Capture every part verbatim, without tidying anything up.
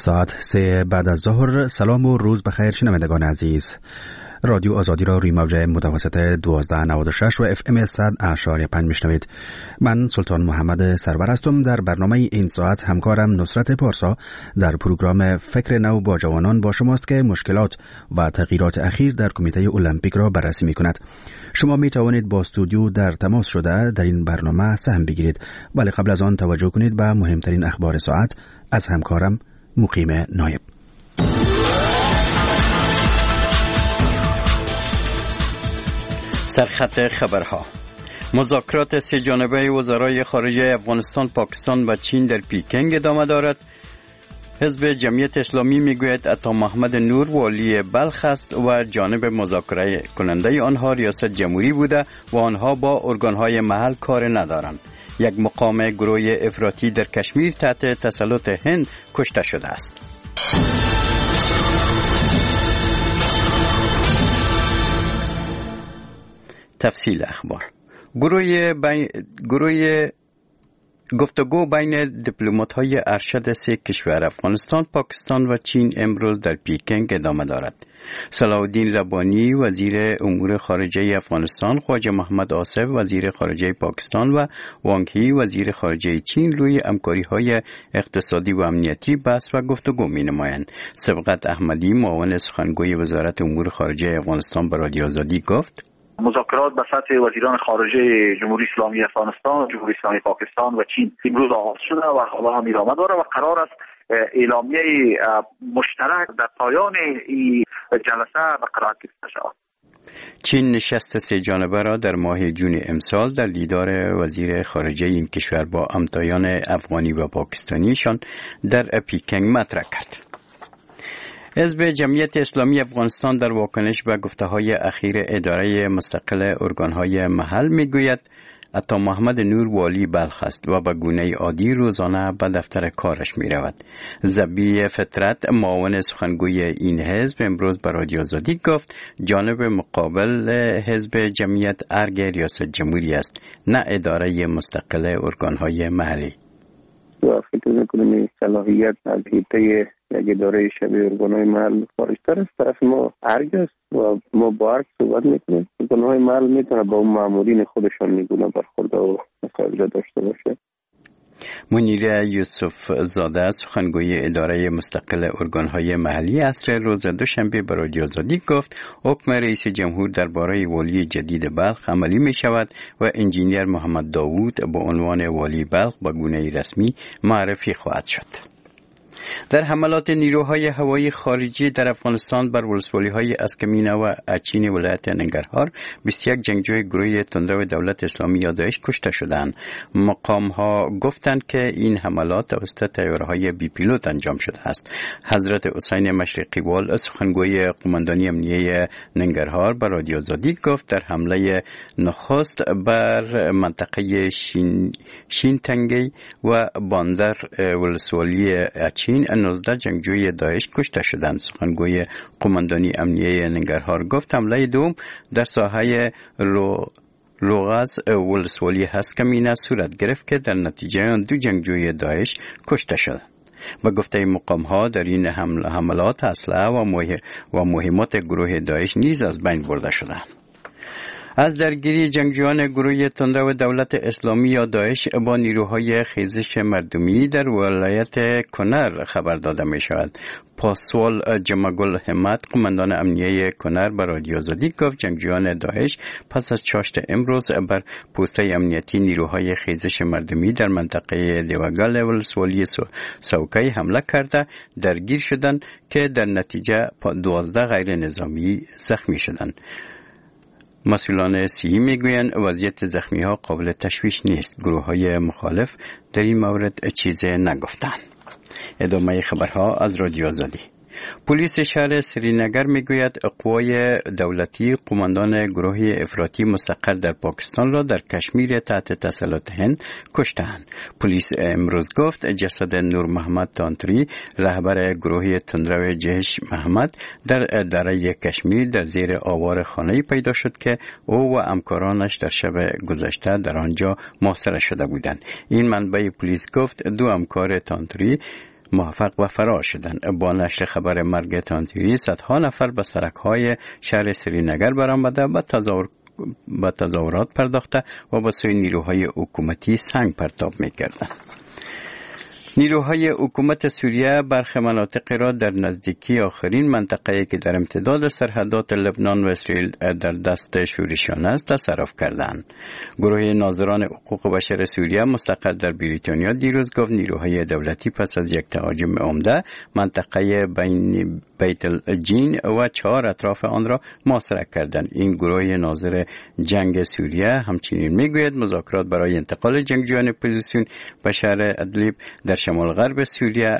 ساعت سه بعد از ظهر. سلام و روز بخیر شنوندگان عزیز. رادیو آزادی را روی موج متوسط دوازده نود و شش و اف ام صد اشاری پنج میشنوید. من سلطان محمد سرور هستم. در برنامه این ساعت همکارم نصرت پارسا در پروگرام فکر نو با جوانان با شماست که مشکلات و تغییرات اخیر در کمیته المپیک را بررسی می کند. شما می توانید با استودیو در تماس شده در این برنامه سهم بگیرید، ولی قبل از آن توجه کنید به مهمترین اخبار ساعت از همکارم مقیم نایب. سرخط خبرها. مذاکرات سه جانبه وزرای خارجه افغانستان، پاکستان و چین در پیکنگ ادامه دارد. حزب جمعیت اسلامی میگوید عطا محمد نور والی بلخ است و جانب مذاکره کننده آنها ریاست جمهوری بوده و آنها با ارگانهای محل کار ندارند. یک مقام گروه افراطی در کشمیر تحت تسلط هند کشته شده است. تفصیل اخبار. گروه بین... گروه گفتگو بین دیپلمات‌های ارشد سه کشور افغانستان، پاکستان و چین امروز در پیکنگ ادامه دارد. صلاح الدین ربانی وزیر امور خارجه افغانستان، خواجه محمد آصف وزیر خارجه پاکستان و وانگ هی وزیر خارجه چین روی همکاری‌های اقتصادی و امنیتی بحث و گفتگو می‌نمایند. سبقت احمدی معاون سخنگوی وزارت امور خارجه افغانستان به رادیو آزادی گفت: مذاکرات به سطح وزیران خارجه جمهوری اسلامی افغانستان، جمهوری اسلامی پاکستان و چین امروز آغاز شده و حالا هم ادامه داره و قرار است اعلامیه مشترک در پایان این جلسه برقرار گرفته شود. چین نشست سه جانبه را در ماه جون امسال در دیدار وزیر خارجه این کشور با همتایان افغانی و پاکستانیشان در پیکنگ مطرح کرد. حزب جمعیت اسلامی افغانستان در واکنش به گفته‌های اخیر اداره مستقل ارگانهای محل میگوید عطا محمد نور والی بلخ است و به گونه عادی روزانه به دفتر کارش می رود. زبی فطرت معاون سخنگوی این حزب امروز به رادیو آزادی گفت جانب مقابل حزب جمعیت ارگ ریاست جمهوری است، نه اداره مستقل ارگانهای محلی. و فکر میکنم صلاحیت از حیطه یک اداره شبیه ارگانهای محل خارجتر است. طرف ما ارگ است و ما با ارگ صحبت میکنیم. ارگانهای محل میتونه با اون مامورین خودشان میگونه برخورد و مسائل داشته باشه. منیر یوسف زاده سخنگوی اداره مستقل ارگانهای محلی عصر روز دوشنبه به رادیو آزادی گفت حکم رئیس جمهور درباره والی جدید بلخ عملی می شود و انجینیر محمد داوود به عنوان والی بلخ به گونه رسمی معرفی خواهد شد. در حملات نیروهای هوایی خارجی در افغانستان بر ولسوالی‌های اسکمینه و اچین ولایت ننگرهار بیست و یک جنگجوی گروه تندرو دولت اسلامی یا داعش کشته شدند. مقام‌ها گفتند که این حملات توسط طیاره‌های بی پیلوت انجام شده است. حضرت حسین مشرقی وال سخنگوی قماندانی امنیه ننگرهار به رادیو آزادی گفت در حمله نخست بر منطقه شین شینتنگی و باندر ولسوالی اچین نوزده جنگجوی داعش کشته شدند. سخنگوی قماندانی امنیه ننگرهار گفت حمله دوم در ساحه رو لوغاز ولسوالی هسکمینه صورت گرفت که در نتیجه آن دو جنگجوی داعش کشته شد. به گفته مقام‌ها در این حملات اسلحه و و مهمات گروه داعش نیز از بین برده شدند. از درگیری جنگجویان گروه تندرو دولت اسلامی یا داعش با نیروهای خیزش مردمی در ولایت کنر خبر داده می شود. پاسوال جمعگل همت قماندان امنیه کنر به رادیو آزادی گفت جنگجویان داعش پس از چاشت امروز بر پوسته امنیتی نیروهای خیزش مردمی در منطقه دیوگل ولسوالی سوکای حمله کرده درگیر شدند که در نتیجه دوازده غیر نظامی زخمی شدند. مسئولان صحی میگویند وضعیت زخمی ها قابل تشویش نیست. گروه های مخالف در این مورد چیزی نگفتند. ادامه خبرها از رادیو آزادی. پلیس شهر سرینگر میگوید قوای دولتی قماندان گروه افراطی مستقر در پاکستان را در کشمیر تحت تسلط هند کشتند. پلیس امروز گفت جسد نور محمد تانتری رهبر گروه تندرو جهش محمد در دره کشمیر در زیر آوار خانه‌ای پیدا شد که او و همکارانش در شب گذشته در آنجا محاصره شده بودند. این منبع پلیس گفت دو همکار تانتری موفق و فرار شدند. با نشر خبر مرگ تانتیری صدها نفر به سرک‌های شهر سرینگر برآمده و تظاهر با تظاهرات پرداخته و با سوی نیروهای حکومتی سنگ پرتاب می‌کردند. نیروهای حکومت سوریه برخی مناطق را در نزدیکی آخرین منطقه‌ای که در امتداد سرحدات لبنان و اسرائیل در دست شورشیان است تصرف کردند. گروه ناظران حقوق بشر سوریه مستقر در بریتانیا دیروز گفت نیروهای دولتی پس از یک تهاجم عمده منطقه بین بیت الجین و چهار اطراف آن را محاصره کردند. این گروه ناظر جنگ سوریه همچنین میگوید مذاکرات برای انتقال جنگجویان اپوزیسیون به شهر ادلیب در شمال غرب سوریه،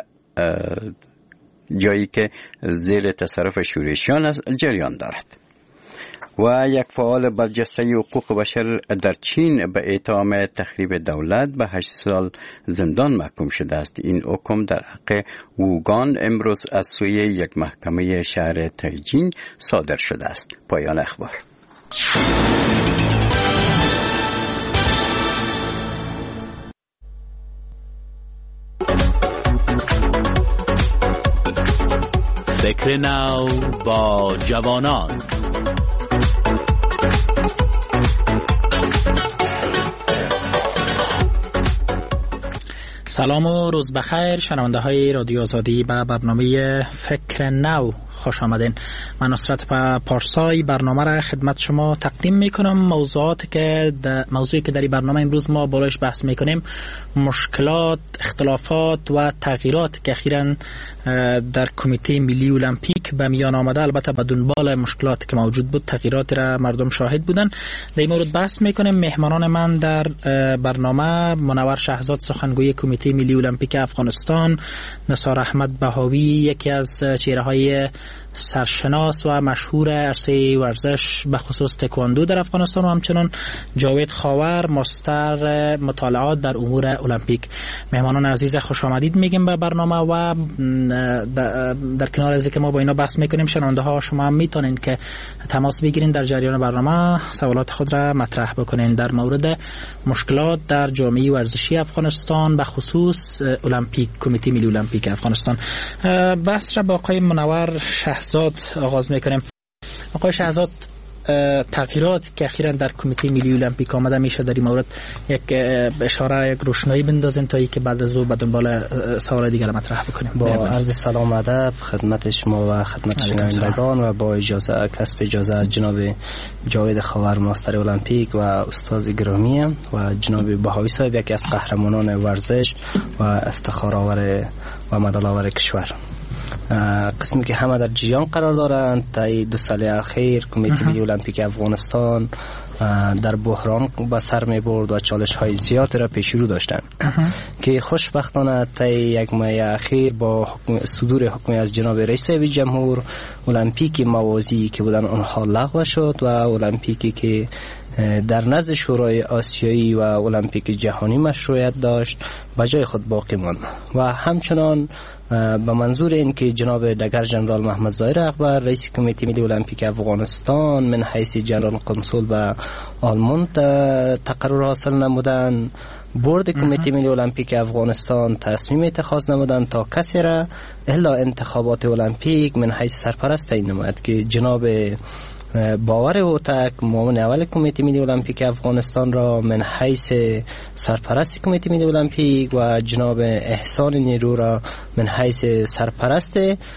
جایی که زیر تصرف شورشیان است، جریان دارد. و یک فعال برجسته حقوق بشر در چین به اتهام تخریب دولت به هشت سال زندان محکوم شده است. این حکم در حق ووگان امروز از سوی یک محکمه شهر تایجین صادر شده است. پایان اخبار. فکر نو با جوانان. سلام و روز بخیر شنونده های رادیو آزادی به برنامه فکر نو خوش آمدین. من نصرت پارسای برنامه را خدمت شما تقدیم میکنم. موضوعاتی که موضوعی که در این برنامه امروز ما بالاش بحث میکنیم مشکلات، اختلافات و تغییرات که اخیراً در کمیته ملی المپیک به میان آمده، البته به دنبال مشکلاتی که موجود بود تغییراتی را مردم شاهد بودن. در این مورد بحث میکنیم. مهمانان من در برنامه منور شهزاد سخنگوی کمیته ملی المپیک افغانستان، نثار احمد بهاوی یکی از چهره‌های سرشناس و مشهور عرصه ورزش به خصوص تکواندو در افغانستان و همچنان جاوید خاور ماستر مطالعات در امور المپیک. مهمانان عزیز خوش آمدید میگیم به برنامه و در, در کنار از که ما با اینا بحث میکنیم شنونده ها شما هم میتونین که تماس بگیرین در جریان برنامه سوالات خود را مطرح بکنین در مورد مشکلات در جامعه ورزشی افغانستان به خصوص المپیک، کمیته ملی المپیک افغانستان. بحث را با آقای منور شهزاد آغاز میکنیم. آقای شهزاد، تغییرات که اخیراً در کمیته ملی المپیک آمده میشه در این مورد یک اشاره، یک روشنایی بندازین تا اینکه بعد از او به دنبال سوال دیگر مطرح بکنیم. با عرض سلام و ادب خدمت شما و خدمت شنوندگان و با اجازه کسب اجازه از جناب جاوید خاور ماستر المپیک و استاد گرامی و جناب بهاوی صاحب یکی از قهرمانان ورزش و افتخار آور و مدال آور کشور، قسمی که همه در جریان قرار دارند. تا دو سال اخیر کمیته ملی المپیک افغانستان در بحران به سر می برد و چالش های زیادی را پیش رو داشتند که خوشبختانه تا یک ماه اخیر با حکم صدور حکم از جناب رئیس جمهور المپیک موازی که بودن آنها لغو شد و المپیکی که در نزد شورای آسیایی و المپیک جهانی مشروعیت داشت به جای خود باقی ماند و همچنان به منظور این که جناب دگر جنرال محمد ظاهر اکبر رئیس کمیته ملی المپیک افغانستان من حیث جنرال قنصل به آلمان تقرر حاصل نمودند، بورد کمیته ملی المپیک افغانستان تصمیم اتخاذ نمودند تا کسی را الا انتخابات المپیک من حیث سرپرست تعیین نماید که جناب باور اوتک معاون اول کمیته ملی المپیک افغانستان را من حیث سرپرست کمیته ملی المپیک و جناب احسان نیرو را من حیث سرپرست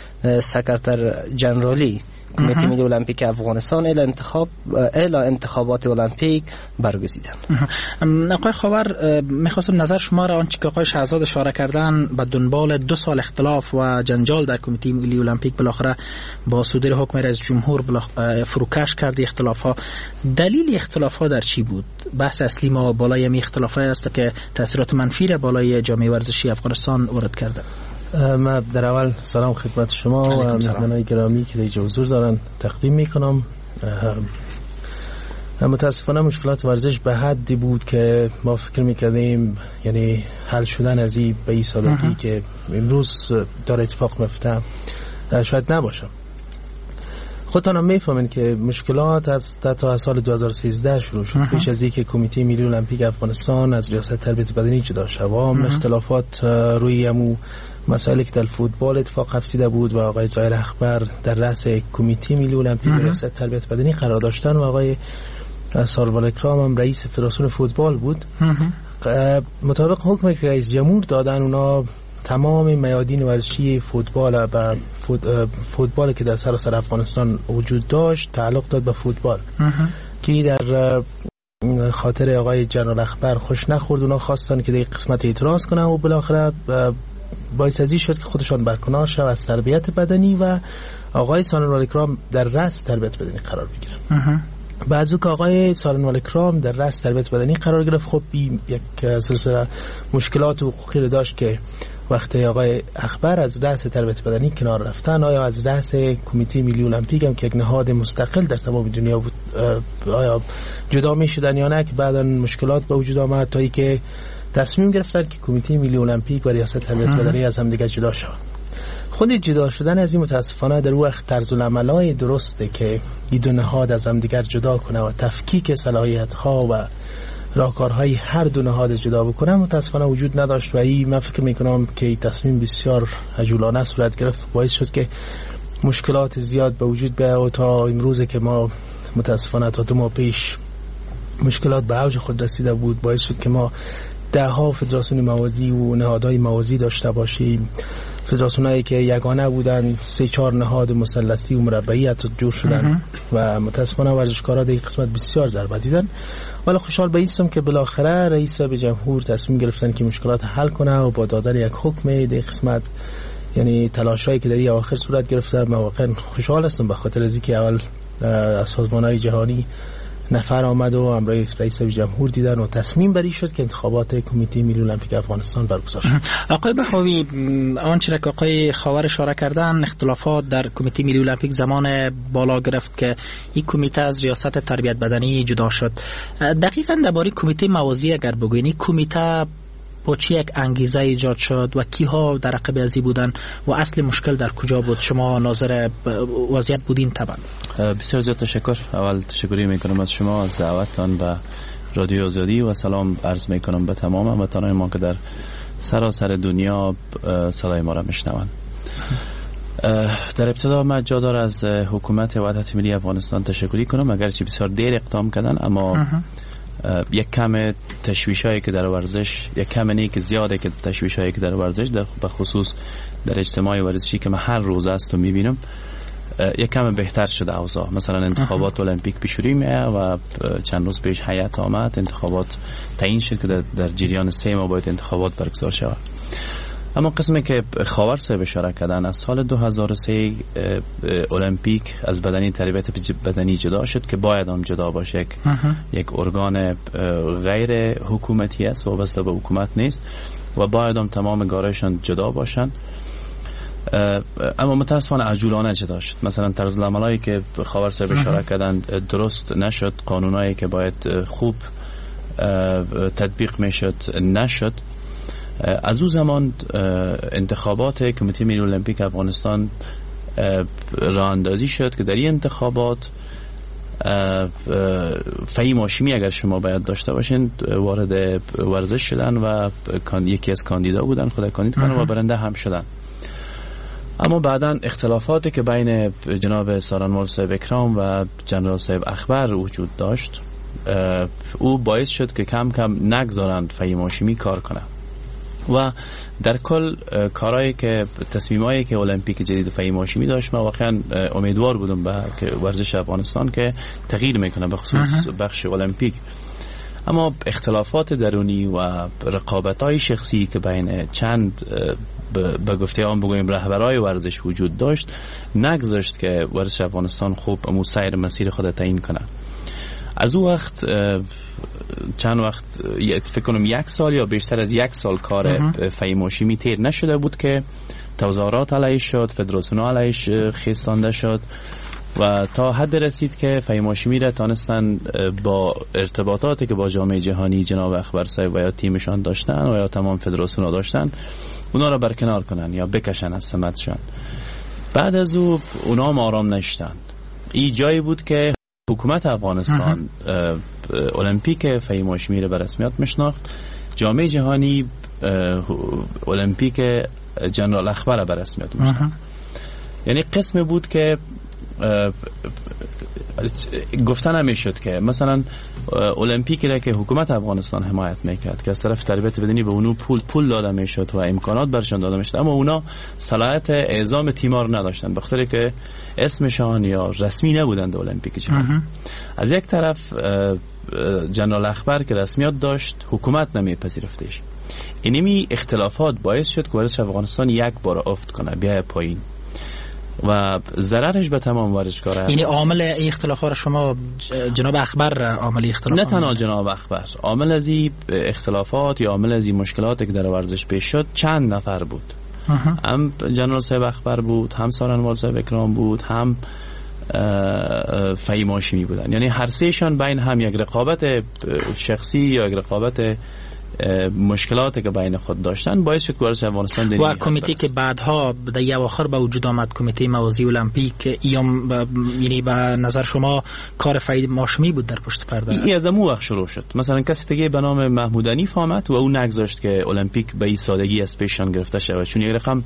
سکرتر جنرالی کمیته ملی المپیک افغانستان الی انتخاب الی انتخابات المپیک برگزیدند. آقای خاور، می‌خواستم نظر شما را آنچه که آقای شهزاد اشاره کردن به دنبال دو سال اختلاف و جنجال در کمیته ملی المپیک بالاخره با صدور حکم رئیس جمهور فروکش کرد اختلاف‌ها. دلیل اختلاف‌ها در چی بود؟ بحث اصلی ما بالای این اختلافات است که تاثیرات منفی را بالای جامعه ورزشی افغانستان وارد کرده. من در اول سلام خدمت شما و مهمانان گرامی که در حضور دارن تقدیم میکنم. متاسفانه مشکلات ورزش به حدی بود که ما فکر میکردیم یعنی حل شدن از این به این سادگی که امروز داره اتفاق میفته شاید نباشه. خودتان هم میفهمین که مشکلات از تا سال دو هزار و سیزده شروع شد پیش از اینکه کمیته ملی المپیک افغانستان از ریاست تربیت بدنی جدا شد و اختلافات روی امو مسائلی که در فوتبال اتفاق افتاده بود و آقای ظاهر اخبر در رأس کمیته ملی المپیک و ریاست تربیت بدنی قرار داشتن و آقای سروال اکرام هم رئیس فدراسیون فوتبال بود. مطابق حکم که رئیس جمهور دادن اونا تمام میادین ورزشی فوتبال و فوتبال که در سراسر افغانستان وجود داشت تعلق داد به فوتبال که در خاطر آقای جنرال اخبر خوش نخورد. اونا خواستن که در قسمت اعتراض کنن و بالاخره باعث ازی شد که خودشان برکنار شد از تربیت بدنی و آقای سالنوال اکرام در رأس تربیت بدنی قرار بگیرن. بعد از که آقای سالنوال اکرام در رأس تربیت بدنی قرار گرفت، خب یک سلسله مشکلات حقوقی داشت که وقتی آقای اخبر از رأس تربیت بدنی کنار رفتن، آیا از رأس کمیته ملی المپیک هم که یک نهاد مستقل در تمام دنیا بود آیا جدا می شدن یا نه، که بعدا مشکلات به وجود آمد تا اینکه تصمیم گرفتن که کمیته ملی المپیک و ریاست تربیت بدنی از هم دیگه جدا شوند. خود جدا شدن از این متاسفانه در وقت طرز العملای درسته که این دو نهاد از هم دیگر جدا کنه و تفکیک صلاحیت ها و راهکارهای هر دو نهاد جدا بکنه متاسفانه وجود نداشت و این من فکر میکنم که این تصمیم بسیار عجولانه صورت گرفت، باعث شد که مشکلات زیاد به وجود بیاد و تا امروز که ما متاسفانه تا دو ماه پیش مشکلات به اوج خود رسیده بود، باعث شد که ما ده ها فدراسیون موازی و نهادهای موازی داشته باشیم. فدراسیونایی که یگانه بودن سه چهار نهاد مثلثی و مربعی حتی جور شدن و متاسفانه ورزشکارا در این قسمت بسیار ضربه دیدن. ولی خوشحال به اینم که بالاخره رئیس جمهور تصمیم گرفتن که مشکلات حل کنه و با دادن یک حکم در قسمت یعنی تلاشایی که در این اواخر صورت گرفته، من واقعا خوشحال هستم به خاطر از اینکه اول سازمان‌های جهانی نفر آمد و امروز رئیس جمهور دیدن و تصمیم بری شد که انتخابات کمیته ملی المپیک افغانستان برگزار شد. آقای بهاوی، آنچه که آقای خاور اشاره کردن، اختلافات در کمیته ملی المپیک زمان بالا گرفت که این کمیته از ریاست تربیت بدنی جدا شد. دقیقاً درباره کمیته موازی اگر بگوین، کمیته با چی یک انگیزه ایجاد شد و کیها در عقب ازی بودن و اصل مشکل در کجا بود؟ شما ناظر وضعیت بودین طبعا. بسیار زیاد تشکر. اول تشکری میکنم از شما از دعوتتان به رادیو آزادی و سلام عرض میکنم به تمام هموطنان ما که در سراسر دنیا صدای ما را میشنوند. در ابتدا من جا داره از حکومت وحدت ملی افغانستان تشکری کنم، اگرچه بسیار دیر اقدام کردن اما یک کم تشویشایی که در ورزش یک کم نه که زیاده که تشویشایی که در ورزش در به خصوص در اجتماع ورزشی که من هر روز است و میبینم یک کم بهتر شده اوضاع. مثلا انتخابات المپیک پیش رو میه و چند روز پیش هیئت آمد انتخابات تعیین شد که در, در جریان سه ماه باید انتخابات برگزار شود. اما قسمی که خاور صاحب اشاره کردن، از سال دو هزار و سه المپیک از بدنی تربیت بدنی جدا شد که باید هم جدا باشه. یک, یک ارگان غیر حکومتی است، وابسته به حکومت نیست و باید هم تمام گارهشان جدا باشن. اما متاسفانه عجولانه جدا شد. مثلا طرز العملایی که خاور صاحب اشاره کردن درست نشد، قانونایی که باید خوب تطبیق میشد نشد. از او زمان انتخابات کمیته ملی المپیک افغانستان راه اندازی شد که در این انتخابات فهیم هاشمی اگر شما باید داشته باشین وارد ورزش شدن و یکی از کاندیدا بودن، خود کاندید کنن و برنده هم شدن. اما بعدا اختلافاتی که بین جناب سالنوال صاحب اکرام و جنرال صاحب اخبر وجود داشت، او باعث شد که کم کم نگذارند فهیم هاشمی کار کنه و در کل کارهایی که تصمیمایی که المپیک جدید فهیم هاشمی داشت، من واقعا امیدوار بودم به ورزش افغانستان که تغییر میکنه به خصوص بخش المپیک. اما اختلافات درونی و رقابت‌های شخصی که بین چند به گفته آن بگویم رهبرای ورزش وجود داشت، نگذاشت که ورزش افغانستان خوب مستقر مسیر خود تعیین کنه. از او وقت چند وقت فکر کنم یک سال یا بیشتر از یک سال کار فهیم هاشمی تیر نشده بود که تظاهرات علیه شد، فدراسیون علیه خیستانده شد و تا حد رسید که فهیم هاشمی را تانستن با ارتباطاتی که با جامعه جهانی جناب اخبر صاحب و یا تیمشان داشتن و یا تمام فدراسیون داشتن اونا را برکنار کنن یا بکشن از سمتشان. بعد از او اونا هم آرام نشدن این جایی بود که حکومت افغانستان المپیک فهیم هاشمی را به رسمیت میشناخت، جامعه جهانی المپیک جنرال اخبر را به رسمیت میشناخت. یعنی قسم بود که گفتن نمیشد که مثلا المپیکی را که حکومت افغانستان حمایت میکرد که از طرف تربیت بدنی به اونو پول پول داده میشد و امکانات برشان داده میشد، اما اونا صلاحیت اعزام تیم‌ها رو نداشتن به خاطر که اسمشان یا رسمی نبودند المپیک جهانی. از یک طرف جنرال اخبر که رسمیت داشت حکومت نمیپذیرفتش. اینمی اختلافات باعث شد که ورزش افغانستان یک بار افت کنه بیای پایین و ضررش به تمام ورزشکاران. یعنی عامل این اختلافات شما جناب اخبر عامل اختلاف؟ نه تنها جناب اخبر، عامل از این اختلافات یا عامل از این مشکلاتی که در ورزش پیش شد چند نفر بود. هم جنرال صاحب اخبر بود، هم سارنوال صاحب اکرام بود، هم فهیم هاشمی بودن. یعنی هر سهشان بین هم یک رقابت شخصی یا یک رقابت مشکلاتی که بین خود داشتن باعث شد که ورزش افغانستان و کمیته که بعدها در اواخر به وجود آمد، کمیته موازی المپیک، ایام یعنی به نظر شما کار فهیم هاشمی بود در پشت پرده؟ این از امو وقت شروع شد. مثلا کسی دیگه به نام محمود حنیف آمد و اون نگذاشت که المپیک به این سادگی از پیشان گرفته شود، چون یک رقم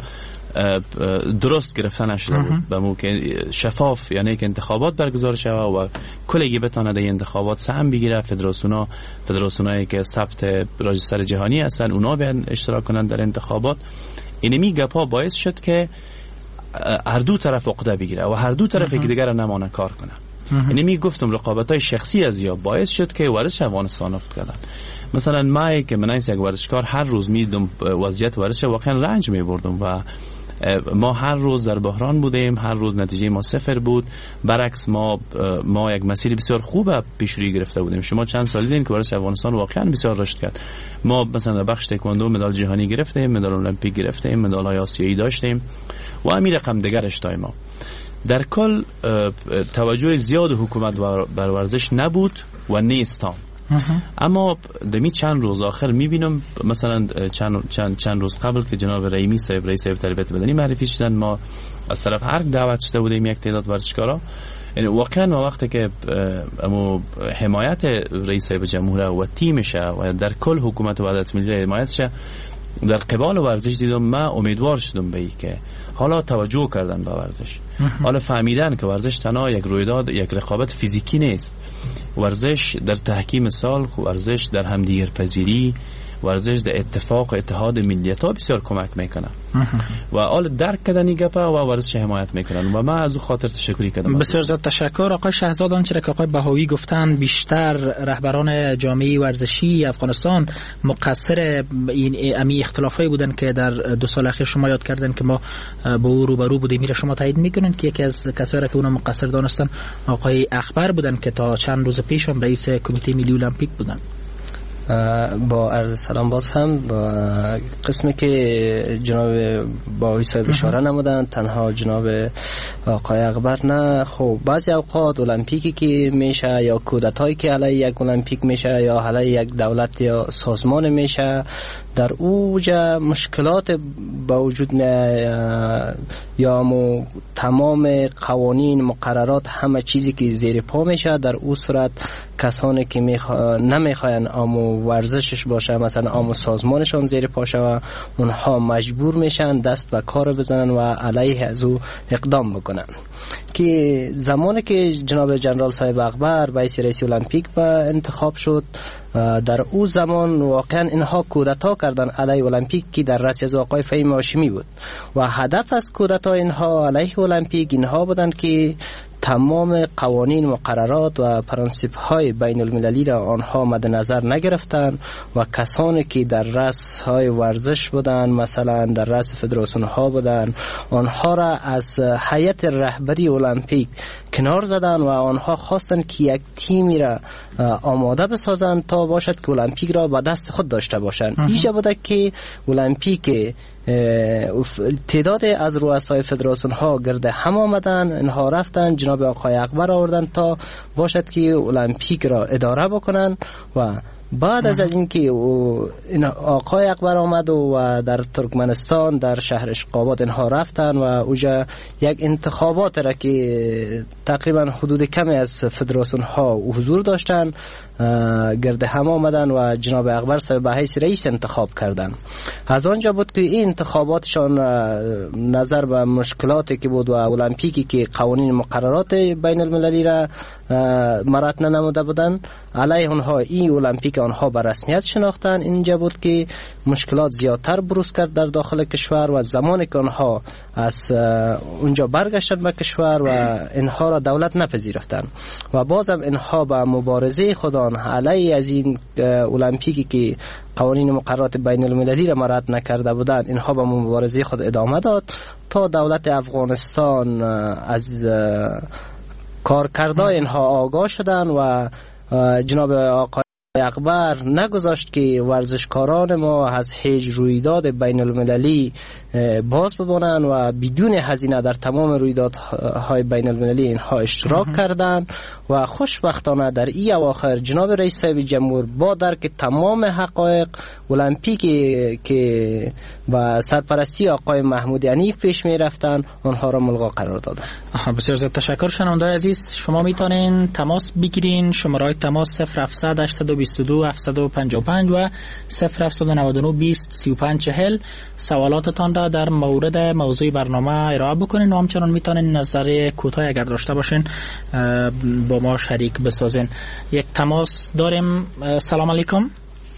درست گرفته نشده بود به مو که شفاف، یعنی که انتخابات برگزار شود و کلگی بتونه در انتخابات سهم بگیره. فدراسیونا فدراسیونایی که ثبت راجستر جهانی هستن اونا بیان اشتراک کنن در انتخابات. اینمی گپا باعث شد که هر دو طرف عقده بگیره و هر دو طرف یک دیگر نمانه کار کنه. اینمی گفتم رقابت‌های شخصی از یا باعث شد که ورزش افغانستان افت کردن. مثلا ما که من یک ورزشکار هر روز میدم وضعیت ورزش واقعا رنج میبردم و ما هر روز در بحران بودیم، هر روز نتیجه ما صفر بود. برعکس ما ما یک مسیر بسیار خوب پیش روی گرفته بودیم. شما چند سال دیدین که ورزش افغانستان واقعا بسیار رشد کرد. ما مثلا در بخش تکواندو مدال جهانی گرفتیم، مدال المپیک گرفتیم، مدال های آسیایی داشتیم و همین رقم دیگرش داشتیم. ما در کل توجه زیاد حکومت بر ورزش نبود و نیست. اما دمی چند روز آخر میبینم مثلا چند, چند, چند روز قبل که جناب رحیمی صاحب رئیس هیئت تربیت بدنی معرفی شدن، ما از طرف هر دعوت شده بودیم یک تعداد ورزشکارا. یعنی واقعا ما وقتی که امو حمایت رئیس هیئت جمهوری و تیمش و در کل حکومت وحدت ملی حمایتش در قبال ورزش دیدم، ما امیدوار شدم به این که حالا توجه کردن به ورزش، حالا فهمیدن که ورزش تنها یک رویداد، یک رقابت فیزیکی نیست. ورزش در تحکیم سالخ، ورزش در همدیگر پذیری، ورزش در اتفاق و اتحاد ملیت‌ها بسیار کمک میکنه و حال درک کردن این گپا و ورزش حمایت میکنن و من از او خاطر تشکری کردم. بسیار زیاد تشکر آقای شهزاد. آنچه که آقای بهایی گفتن، بیشتر رهبران جامعه ورزشی افغانستان مقصر این امی اختلافایی بودن که در دو سال اخیر شما یاد کردن که ما با او روبرو بودیم. میره شما تایید میکنن که یکی از کسایی که اونا مقصر دانستن آقای اخبر بودن که تا چند روز پیش هم رئیس کمیته ملی المپیک بودن. با عرض سلام باز هم با قسمی که جناب باوی صاحب اشاره نمودن، تنها جناب آقای اخبر نه. خب بعضی اوقات المپیکی که میشه یا کودتایی که علیه یک المپیک میشه یا علیه یک دولت یا سازمان میشه، در اوجا مشکلات با وجود میاد یا مو تمام قوانین مقررات همه چیزی که زیر پا میشه، در او صورت کسانی که میخوا... نمیخواین آمو ورزشش باشه، مثلا آمو سازمانشان زیر پا شوه، اونها مجبور میشن دست به کار بزنن و علیه از او اقدام بکنن. که زمانی که جناب جنرال صاحب اخبر رئیس رئیس المپیک به انتخاب شد، در او زمان واقعا اینها کودتا کردن علیه المپیک که در رأس از آقای فهیم هاشمی بود و هدف از کودتا اینها علیه المپیک اینها بودند که تمام قوانین مقررات و پرنسیپ های بین المللی را آنها مد نظر نگرفتند و کسانی که در رأس های ورزش بودند، مثلا در رأس فدراسیون ها بودند، آنها را از هیئت رهبری المپیک کنار زدند و آنها خواستند که یک تیمی را آماده بسازند تا باشد که المپیک را به دست خود داشته باشند. اینجا بوده که المپیک تعداد از رؤسای فدراسیون ها گرد هم آمدن، اینها رفتن جناب آقای اکبر آوردن تا باشد که المپیک را اداره بکنن و بعد از اینکه این آقای اکبر آمد و در ترکمنستان در شهر اشقاباد اینها رفتن و اوجا یک انتخابات را که تقریبا حدود کمی از فدراسیون ها حضور داشتن گرد هم آمدن و جناب اکبر صاحب به حیث رئیس انتخاب کردن. از آنجا بود که این انتخاباتشان نظر به مشکلاتی که بود و المپیکی که قوانین مقررات بین المللی را مراعات ننموده بودن علیه اونها این المپیک آنها به رسمیت شناختن. اینجا بود که مشکلات زیادتر بروز کرد در داخل کشور و زمانی که آنها از اونجا برگشتن به کشور و اینها را دولت نپذیرفتن و بازم اینها به مبارزه خودان علیه از این المپیکی که قوانین مقررات بین المللی را مراعات نکرده بودند اینها به مبارزه خود ادامه داد تا دولت افغانستان از کارکردهای اینها آگاه شدن و جناب آقای اکبر نگذاشت که ورزشکاران ما از هیچ رویداد بین المللی باز بمانند و بدون هزینه در تمام رویدادهای بین المللی اینها اشتراک کردند و خوشبختانه در این اواخر جناب رئیس صاحب جمهور با درک تمام حقایق المپیکی که با سرپرستی آقای محمود عنیف پیش می رفتن آنها را ملغا قرار دادند. بسیار زیاد تشکر. شنونده‌های عزیز شما میتونین تماس بگیرین. شماره تماس صفر هفتصد هشتصد و بیست و دو هفتصد و پنجاه و پنج و صفر هفتصد و نود و نه بیست سی و پنج چهل. سوالاتتان را در مورد موضوع برنامه ارائه بکنین و همچنان میتونین نظر کوتاه اگر داشته باشین با ما شریک بسازین. یک تماس داریم. سلام علیکم.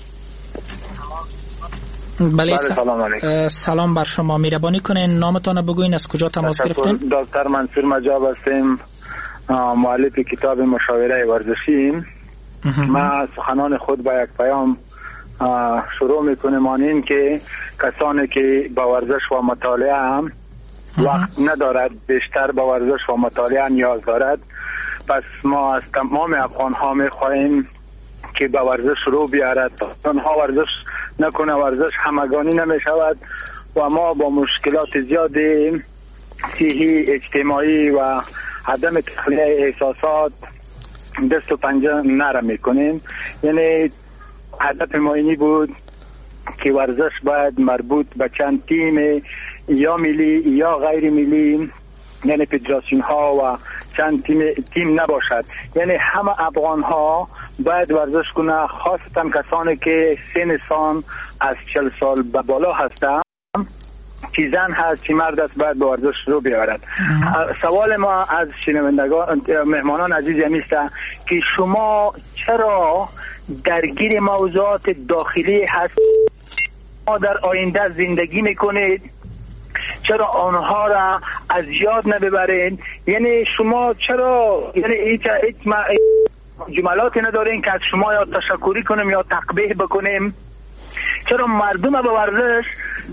بله سلام علیکم. سلام بر شما. مهربانی کنین نامتان بگوین، از کجا تماس گرفتین؟ دکتر منصور مجاب هستم، مؤلف کتاب مشاوره ورزشی. ما سخنان خود با یک پیام شروع میکنیم آن این که کسانی که با ورزش و مطالعه هم وقت ندارد بیشتر با ورزش و مطالعه نیاز دارد. پس ما از تمام افغان ها میخواهیم که با ورزش رو بیارد. آنها ورزش نکنه ورزش همگانی نمی شود و ما با مشکلات زیاد صحی اجتماعی و عدم تخلیه احساسات دست و پنجه نرم میکنیم. یعنی هدف ما اینی بود که ورزش باید مربوط به چند تیم یا ملی یا غیر ملی، یعنی فدراسیون ها و چند تیم تیم نباشد. یعنی همه افغان ها باید ورزش کنه، خاصتا کسانی که سن سال از چهل سال به بالا هستند، چی زن هست چی مرد است، باید به ورزش رو بیارد. سوال ما از شنوندگان مهمانان عزیز است که شما چرا درگیر موضوعات داخلی هست ما در آینده زندگی میکنید؟ چرا آنها را از یاد نببرین؟ یعنی شما چرا یعنی هیچ جملاتی ندارین که از شما یا تشکری کنیم یا تقبیح بکنیم؟ چرا مردم به ورزش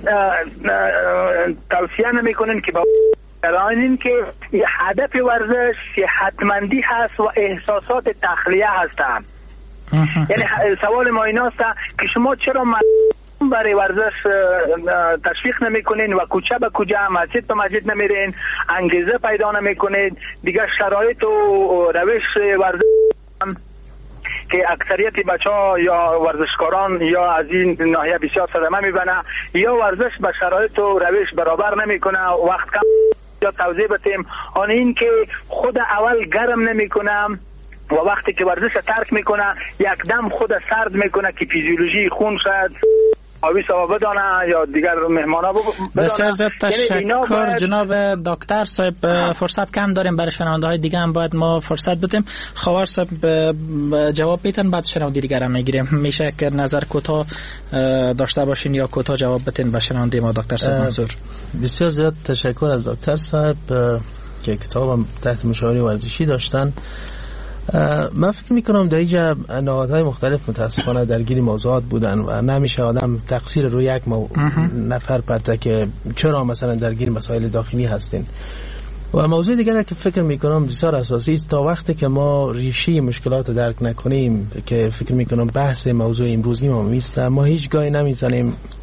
توصیه نمیکنین که با این که هدف ورزش صحتمندی هست و احساسات تخلیه هستند؟ یعنی سوال ما این است که شما چرا مردم برای ورزش تشویق نمیکنین و کوچه به کوچه مسجد به مسجد نمیرین، انگیزه پیدا نمیکنید؟ دیگه شرایط و روش ورزش که اکثریت بچه ها یا ورزشکاران یا از این ناحیه بسیار صدمه میبنه یا ورزش به شرایط و روش برابر نمیکنه. وقت کم یا توضیح بدیم آن این که خود اول گرم نمیکنه و وقتی که ورزش ترک میکنه یک دم خود سرد میکنه که فیزیولوژی خون شد آبی سوا بدانه یا دیگر مهمانا بدانه. بسیار زیاد تشکر جناب دکتر صاحب. فرصت کم داریم برای شنونده های دیگه هم باید ما فرصت بدیم. خواهر صاحب جواب بیتن بعد شنونده دیگر هم میگیریم. میشه که نظر کوتاه داشته باشین یا کوتاه جواب بتین به شنونده ما دکتر صاحب منصور. بسیار زیاد تشکر از دکتر صاحب که کتاب تحت مشاوره ورزشی داشتن. من فکر میکنم در اینجا نهادهای مختلف متاسفانه درگیر موضوعات بودن و نمیشه آدم تقصیر روی یک مو... نفر پرته که چرا مثلا درگیر مسائل داخلی هستین. و موضوع دیگر که فکر میکنم بسیار اساسی است، تا وقتی که ما ریشه مشکلات درک نکنیم که فکر میکنم بحث موضوع امروزی ما نیست، ما هیچ گاهی نمیزنیم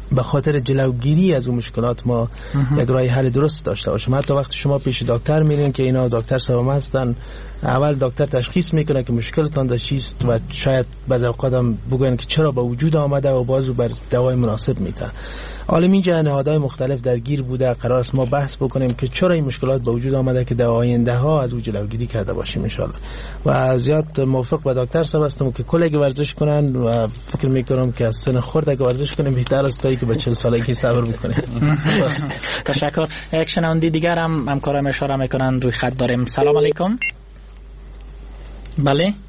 به خاطر جلوگیری از اون مشکلات ما یک راه حل درست داشته باشیم. حتی وقتی شما پیش دکتر میرین که اینا دکتر سوم هستن، اول دکتر تشخیص میکنه که مشکلتان در چیست و شاید بعضی اوقات هم بگوین که چرا به وجود آمده و بازو بر دوای مناسب میده. عالم اینجا نهادهای مختلف درگیر بوده، قرار است ما بحث بکنیم که چرا این مشکلات به وجود آمده که در آینده ها از او جلوگیری کرده باشیم ان شاء الله. و زیاد موافق با دکتر صاحب هستم که کل اگه ورزش کنن و فکر میکنم که از سن خرد اگه ورزش کنیم بهتر است تا اینکه به چهل سالگی صبر بکنیم. تشکر. یک شنونده دیگر هم همکارم اشاره میکنن روی خط داریم. سلام علیکم. بله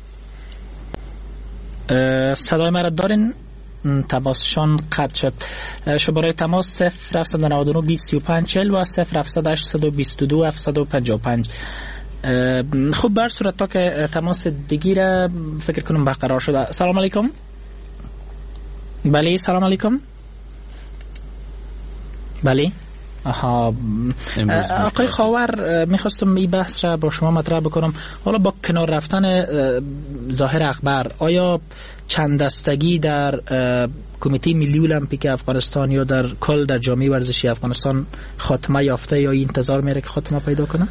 صدای مرا دارین؟ تماسشان قطع شد. شماره تماس صفر هفت نه نه بیست سی و پنج چهل و صفر هفت هشت دو دو هفت پنج پنج. خب بر صورت تا که تماس دیگه را فکر کنم برقرار شده. سلام علیکم. بله سلام علیکم. بله آها آقای خاور، میخواستم این بحث را با شما مطرح بکنم. حالا با کنار رفتن ظاهر اخبار، آیا چند دستگی در کمیته ملی المپیک افغانستان یا در کل در جامعه ورزشی افغانستان خاتمه یافته یا انتظار میره که خاتمه پیدا کنه؟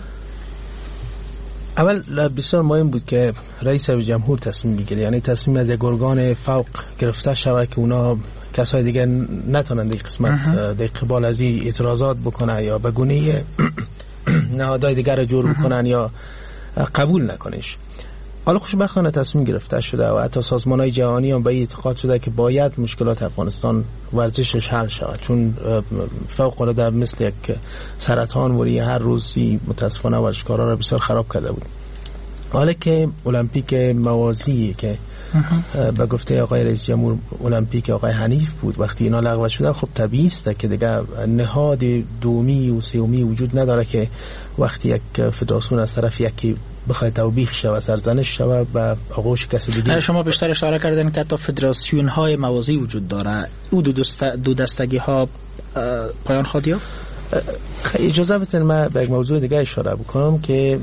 اول بسیار مهم بود که رئیس جمهور تصمیم بگیره، یعنی تصمیم از یک ارگان فوق گرفته شود که اونا کسای دیگه نتونن در قسمت در قبال از این اعتراضات بکنن یا به گونه نهادهای دیگر رو جور بکنن یا قبول نکنش. حالا خوشبختانه تصمیم گرفته شده و حتی سازمان‌های جهانی هم به این اعتقاد شده که باید مشکلات افغانستان ورزشش حل شود، چون فوق العاده مثل یک سرطان وری هر روزی متاسفانه ورزشکارا را بسیار خراب کرده بود. حالا که المپیک موازی که به گفته آقای رئیس جمهور المپیک آقای حنیف بود وقتی اینا لغو شده، خب طبیعی است که دیگه نهاد دومی و سومی وجود نداره که وقتی یک فدراسیون از طرف یکی بخواد توبیخ شود، سرزنش شود و آغوش کسی دیگه. شما بیشتر اشاره کردین که تا فدراسیون های موازی وجود داره، او دو, دست دو دستگی ها پایان خواهد یافت؟ اجازه بدین من به یک موضوع دیگه اشاره بکنم که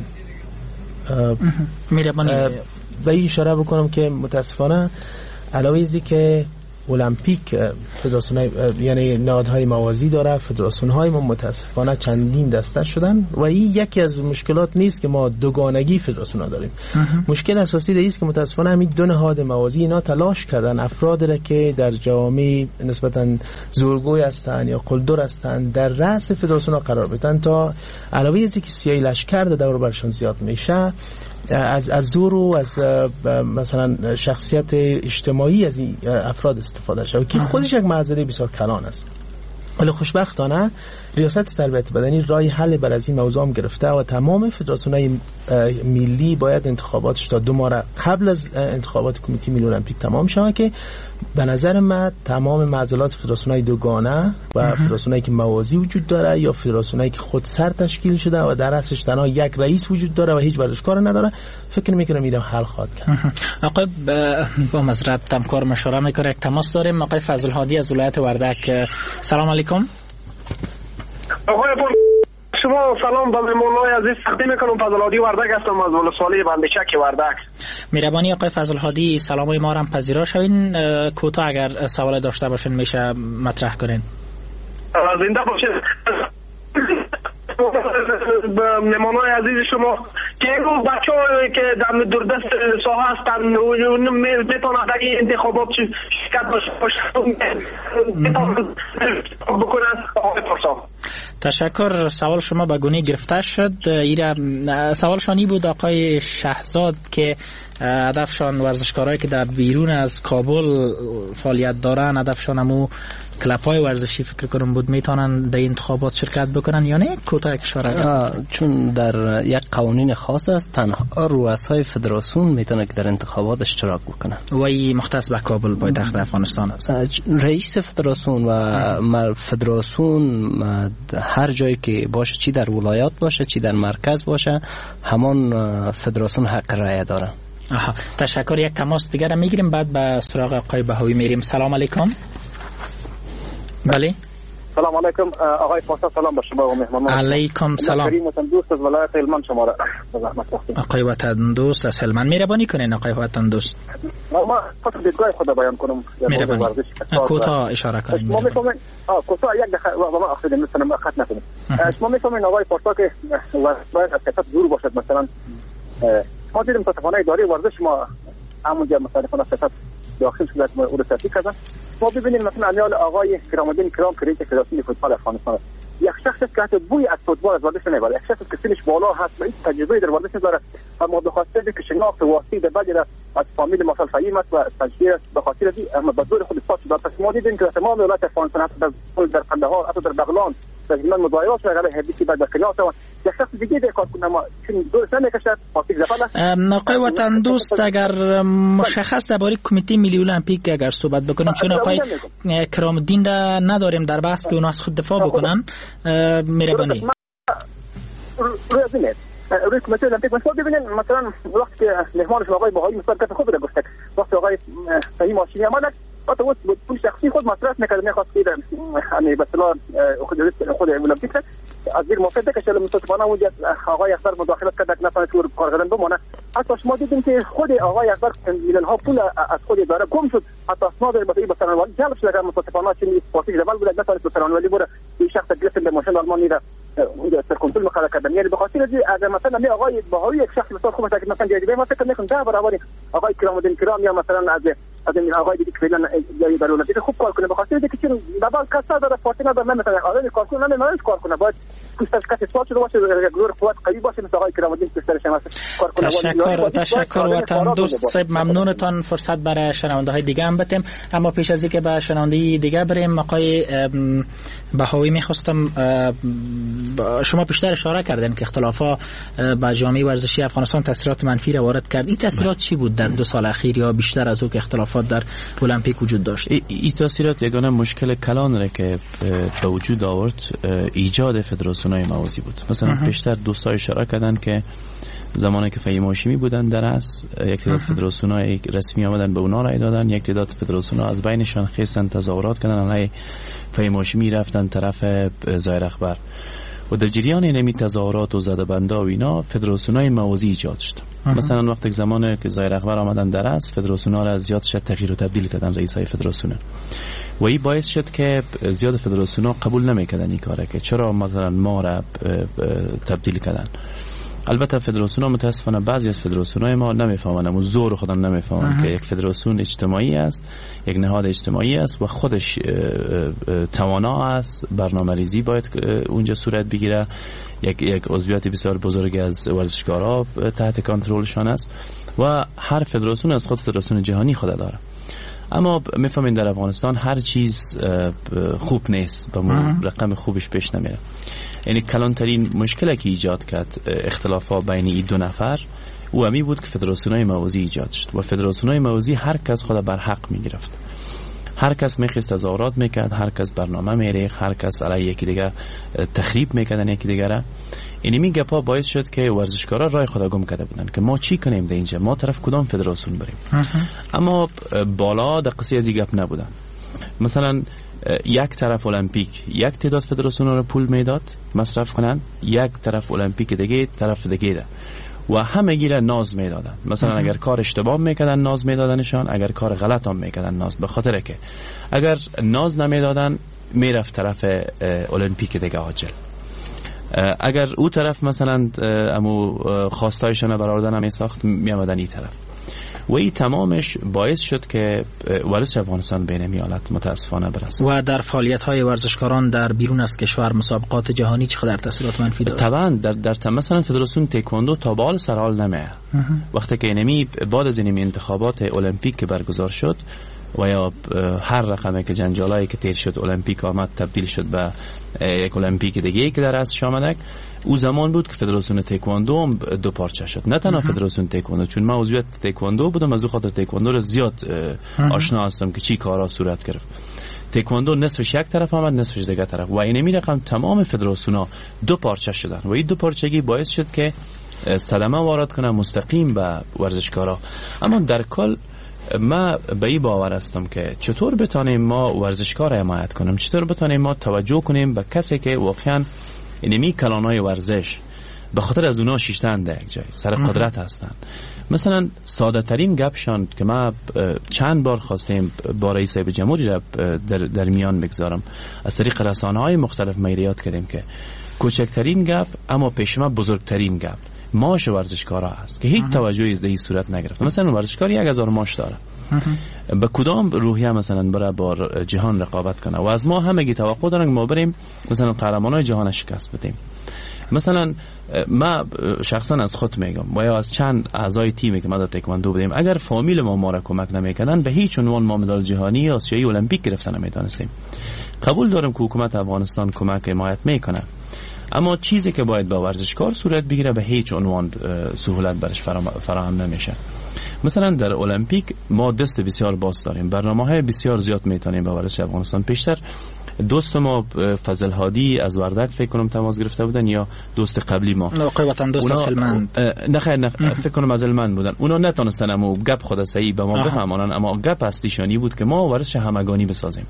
میربانی به این اشاره بکنم که متاسفانه علاوه ازی که المپیک فدراسیون یعنی نهادهای موازی داره، فدراسیون های ما متاسفانه چندین دسته شدن و این یکی از مشکلات نیست که ما دوگانگی فدراسیون ها داریم. مشکل اساسی ده است که متاسفانه همین دو نهاد موازی اینا تلاش کردن افراد را که در جامعه نسبتا زورگوی هستند یا قلدر هستند در رأس فدراسیون ها قرار بدن تا علاوه ازی که سیاهی لشکر در دور برشان زیاد میشه، از از زور و از مثلا شخصیت اجتماعی از این افراد استفاده شد که خودش یک معذره بسیار کلان است. ولی خوشبختانه ریاست تربیت بدنی رای حل بر از این موضوع هم گرفته و تمام فدراسیون‌های ملی باید انتخاباتش تا دو ماه قبل از انتخابات کمیته ملی المپیک تمام شود که به نظر من تمام معضلات فدراسیون‌های دوگانه و فدراسیون‌هایی که موازی وجود داره یا فدراسیون‌هایی که خود سر تشکیل شده و در اصلش تنها یک رئیس وجود داره و هیچ ورزشکار نداره، فکر می‌کنم اینا حل خواهد کرد. آقای با معذرت همکار مشوره می‌کنه، یک تماس داریم. آقای فضل هادی از ولایت وردک. سلام علیکم. آقای شما سلام به مهمانای عزیز تقدیم میکنم. فضل هادی وردک هستم از ولسوالی بندچک وردک. مهربانی آقای فضل هادی سلامای ما را هم پذیرا شوین. کوتاه اگر سوال داشته باشین میشه مطرح کنین. زنده باشید. مهمانای عزیز شما که اون بچه‌ها که در دوردست ساحه هستن میتونن در این انتخابات شرکت بکنن. تشکر. سوال شما به گونه گرفته شد. سوال شانی بود آقای شهزاد که هدفشان ورزشکارایی که در بیرون از کابل فعالیت دارن، هدفشان همو کلب‌های ورزشی فکر کنم بود، میتونن در انتخابات شرکت بکنن یا نه؟ کوتاه اشاره. چون در یک قوانین خاص است تنها رؤسای فدراسیون میتونه که در انتخابات اشتراک بکنه و این مختص به کابل پایتخت افغانستان است. رئیس فدراسیون و فدراسیون هر جایی که باشه، چی در ولایات باشه چی در مرکز باشه، همان فدراسیون حق رأی داره. آها، تشکر. یک تماس دیگر را میگیریم بعد به سراغ آقای بهاوی میریم. سلام علیکم. بله سلام علیکم آقای پاسا، سلام به شما و مهمانان. علیکم سلام. کریم وطن دوست از ولایت هلمند شما را به زحمت خواستیم. آقای وطن دوست از هلمند، مهربانی کنین آقای وطن دوست. ما خود دیدگاه خود بیان کنم. مهربانی. کوتاه اشاره کنین. ما میفهمیم آ کوتاه یک دقیقه و ما اخذ مثلا خط نکنیم. شما میفهمین آقای پاسا که باید از کتاب دور باشد. مثلا ما دیدیم متاسفانه اداره ورزش ما همونجا مثلا خود کتاب داخل شده ما او رو تصدیق کردن. ما ببینیم مثلا امیال آقای کرامالدین کرام که رئیس فدراسیون فوتبال افغانستان، یک شخصی که حتی بوی از فوتبال از ورزش نمیبره، یک شخصی که سنش بالا هست و هیچ تجربه در ورزش نداره، اما به خاطر اینکه شناخت واسطی در بعضی از فامیل مثلا فهیم است و تجربه به خاطر دی اما به دور خود اثبات شده. پس ما دیدیم که تمام ولایت افغانستان حتی در در قندهار، حتی در بغلان تقریبا مظاهرات شده علیه حدیثی بعد کلاس و یک شخص دیگه در کار کنه. ما چون دور سنه کشد پاتیک زفاله. آقای وطن دوست اگر مشخص درباره کمیته ملی المپیک اگر صحبت بکنیم، چون آقای کرام الدین را نداریم در بحث که اونا از خود دفاع بکنن، مهربانی. روی زمین روی کمیته المپیک مثلا ببینید مثلا وقتی که مهمانش آقای بهایی مثلا خود را گفت، وقتی آقای فهیم هاشمی آمد با تو اون شخصی خود مطرح نکرد، میخواست که یعنی به اصطلاح خود خود المپیک از زیر موافقت بکشه. متاسفانه اونجا آقای اکبر مداخلت کرد، نتونه تو کارگردان بمونه. حتی شما دیدیم که خود آقای اکبر میلیون ها پول از خود اداره گم شد، حتی اسناد به به سرانولی جلب شد. متاسفانه چون پاسیج جبل بود نتونه به سرانولی بره، این شخص گرفت به ماشین آلمانی را اونجا سر کنترل مخالفت کردن. یعنی به خاطر اینکه اگر مثلا می آقای بهایی یک شخص مثلا خوب است مثلا جدی ما فکر میکنم ده برابر آقای کرام الدین کرام یا مثلا از از این آقای دیگه که فعلا جای در اون خوب کار کنه، به خاطر اینکه چون دبال کسا داره فاطمه به من مثلا آره کار کنه نه نه کار کنه، باید پوستش کسی سوال شده باشه، گلور قوت قوی باشه مثل آقای کرام الدین پوستش هم کار کنه. تشکر تشکر وطن دوست صاحب، ممنونتان. فرصت برای شنونده های دیگه هم بتیم، اما پیش از اینکه به شنونده دیگه بریم آقای بهایی میخواستم شما بیشتر اشاره کردن که اختلافات با جامعه ورزشی افغانستان تاثیرات منفی را وارد کرد. این تاثیرات چی بود در دو سال اخیر یا بیشتر از او که اختلافات در المپیک وجود داشت؟ این تاثیرات یگانه مشکل کلان را که به وجود آورد ایجاد فدراسیون‌های موازی بود. مثلا بیشتر دوستا اشاره کردن که زمانی که فهیم هاشمی بودن در اس یک تعداد فدراسیون‌های رسمی آمدن به اونا رای دادن، یک تعداد فدراسیون‌ها از بینشان خیستن تظاهرات کردن علیه فهیم هاشمی، رفتن طرف ظاهر اخبار و در جریان اینمی تظاهرات و زده‌بندی و اینا فدراسیون‌های موازی ایجاد شد. مثلا وقتی زمانی که ظاهر اخبار آمدن در اس فدراسیون‌ها را زیاد شد تغییر و تبدیل کردن رئیسای فدراسیون و این باعث شد که زیاد فدراسیون‌ها قبول نمی‌کردن این کاره که چرا مثلا ما را تبدیل کردن. البته فدراسیون ها متاسفانه بعضی از فدراسیون های ما نمیفهمن، اما زور خودم نمیفهمن که یک فدراسیون اجتماعی است، یک نهاد اجتماعی است و خودش توانا است، برنامه‌ریزی باید اونجا صورت بگیره، یک یک عضویت بسیار بزرگ از ورزشکارا تحت کنترلشان است و هر فدراسیون از خود فدراسیون جهانی خود داره. اما میفهمین در افغانستان هر چیز خوب نیست، به رقم خوبش پیش نمیره. یعنی کلانترین مشکلی که ایجاد کرد اختلافات بین این دو نفر او همی بود که فدراسیون‌های موازی ایجاد شد و فدراسیون‌های موازی هر کس خود بر حق میگرفت، هر کس میخواست تظاهرات میکرد، هر کس برنامه میریخت، هر کس علیه یکی دیگه تخریب میکردن یکی دیگه را. این می گپا باعث شد که ورزشکارا رای خود گم کرده بودن که ما چی کنیم در اینجا، ما طرف کدام فدراسیون بریم. اما بالا در قصه از این گپ نبودن. مثلا یک طرف المپیک یک تعداد فدراسیون رو پول میداد مصرف کنن، یک طرف المپیک دیگه طرف دیگه را و همه گیره ناز میدادن. مثلا اگر کار اشتباه میکردن ناز میدادنشان، اگر کار غلط هم میکردن ناز، به خاطر که اگر ناز نمیدادن میرفت طرف المپیک دیگه عاجل. اگر او طرف مثلا امو خواستایشان برآوردن می ساخت میامدن این طرف و این تمامش باعث شد که ورزش افغانستان به این حالت متاسفانه برسه. و در فعالیت‌های ورزشکاران در بیرون از کشور مسابقات جهانی چقدر تاثیرات منفی داره؟ طبعا در در مثلا فدراسیون تکواندو تا بال سرحال نمیه. وقتی که اینمی بعد از اینمی انتخابات المپیک که برگزار شد و یا هر رقمی که جنجالایی که تیر شد المپیک آمد تبدیل شد به یک المپیک دیگه که در اصل آمد، او زمان بود که فدراسیون تکواندو دو پارچه شد. نه تنها فدراسیون تکواندو، چون من عضویت تکواندو بودم، از او خاطر تکواندو رو زیاد آشنا هستم که چی کارا صورت گرفت. تکواندو نصفش یک طرف آمد، نصفش دیگه طرف و اینمی رقم تمام فدراسیونا دو پارچه شدن و این دو پارچگی باعث شد که صدمه وارد کنه مستقیم به ورزشکارا. اما در کل ما به این باور هستم که چطور بتانیم ما ورزشکار را حمایت کنیم، چطور بتانیم ما توجه کنیم به کسی که واقعا اینمی کلانای ورزش به خاطر از اونا شیشتن در یک جای سر قدرت هستن. مثلا ساده ترین گپشان که ما چند بار خواستیم با رئیس صاحب جمهوری را در, در میان بگذارم، از طریق رسانه های مختلف میریات کردیم که کوچکترین گپ اما پیش ما بزرگترین گپ ماش ورزشکارا هست که هیچ توجهی از این صورت نگرفت. مثلا ورزشکار یک هزار ماش داره، به کدام روحیه مثلا برای با جهان رقابت کنه و از ما همگی توقع دارن که ما بریم مثلا قهرمانای جهان شکست بدیم. مثلا ما شخصا از خود میگم و یا از چند اعضای تیمی که ما در تکواندو بودیم، اگر فامیل ما ما را کمک نمیکنن به هیچ عنوان ما مدال جهانی یا آسیایی المپیک گرفتن نمیتونستیم. قبول دارم که حکومت افغانستان کمک حمایت میکنه، اما چیزی که باید با ورزشکار صورت بگیره به هیچ عنوان سهولت برش فراهم نمیشه. مثلا در المپیک ما دست بسیار باز داریم، برنامه‌های بسیار زیاد میتونیم با ورزش افغانستان پیشتر. دوست ما فضل هادی از وردک فکر کنم تماس گرفته بودن یا دوست قبلی ما آقای وطن دوست از هلمند، نه خیر نه فکر کنم از هلمند بودن، اونا نتونستن اما گپ خود صحیح به ما بفهمونن، اما گپ اصلیشانی بود که ما ورزش همگانی بسازیم.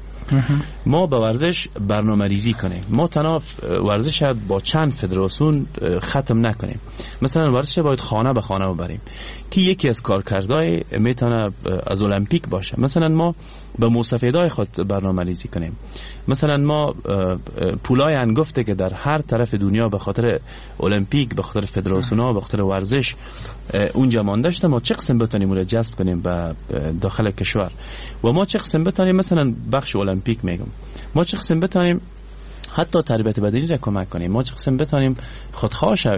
ما به ورزش برنامه ریزی کنیم، ما تنها ورزش با چند فدراسیون ختم نکنیم. مثلا ورزش باید خانه به خانه ببریم که یکی از کارکردهای میتونه از المپیک باشه. مثلا ما به موسفیدای خود برنامه ریزی کنیم. مثلا ما پولای انگفته که در هر طرف دنیا به خاطر المپیک، به خاطر فدراسیون‌ها، به خاطر ورزش اونجا مانده شده، ما چه قسم بتونیم اون را جذب کنیم به داخل کشور و ما چه قسم بتونیم مثلا بخش المپیک میگم ما چه قسم بتونیم حتی تربیت بدنی را کمک کنیم، ما چه قسم بتونیم خودخواه شو...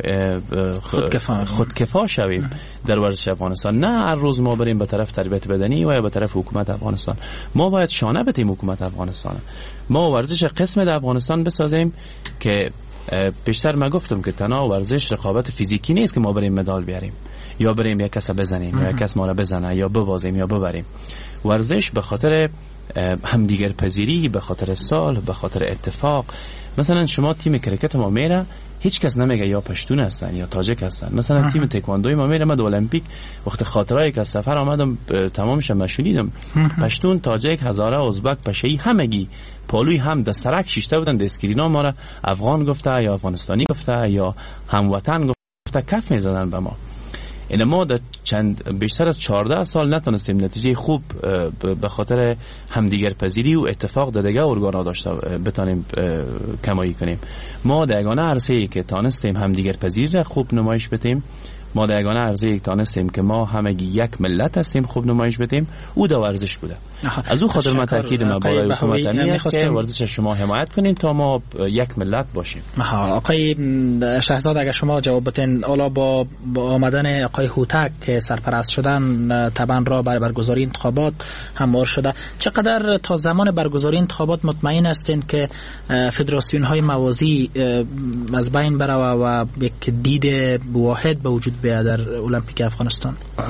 خودکفا خودکفا شویم در ورزش افغانستان. نه هر روز ما بریم به طرف تربیت بدنی و یا به طرف حکومت افغانستان. ما باید شانه بدیم حکومت افغانستان، ما ورزش قسم در افغانستان بسازیم که پیشتر ما گفتم که تنها ورزش رقابت فیزیکی نیست که ما بریم مدال بیاریم یا بریم یک کس بزنیم یا یک کس ما را بزنه یا ببازیم یا ببریم. ورزش به خاطر همدیگر پذیری، به خاطر سال، به خاطر اتفاق. مثلا شما تیم کرکت ما میره هیچ کس نمیگه یا پشتون هستن یا تاجک هستن. مثلا تیم تکواندوی ما میره، من المپیک وقت خاطرایی که سفر آمدم تمامش مشونیدم، پشتون، تاجک، هزاره، ازبک، پشه‌ای همگی پالوی هم دسترک شیشته بودن. دسکرینا ما را افغان گفته یا افغانستانی گفته یا هموطن گفته کف میزدن به ما. این ما در چند بیشتر از چهارده سال نتونستیم نتیجه خوب به خاطر همدیگر پذیری و اتفاق در دیگه ارگانا داشته بتانیم کمایی کنیم. ما در یگانه عرصه‌ای که تانستیم همدیگر پذیری را خوب نمایش بدیم، ما در یگانه عرضه‌ای تانستیم که ما همگی یک ملت هستیم خوب نمایش بدیم، او در ورزش بوده. از او خاطر ما تاکید ما بالای حکومت امنی است که ورزش شما حمایت کنین تا ما یک ملت باشیم. آقای شهزاد اگر شما جواب بدین، حالا با, با آمدن آقای هوتک که سرپرست شدن طبعا را برای برگزاری انتخابات هموار شده، چقدر تا زمان برگزاری انتخابات مطمئن هستین که فدراسیون های موازی از بین بره و یک دید واحد به وجود بیاد در المپیک افغانستان؟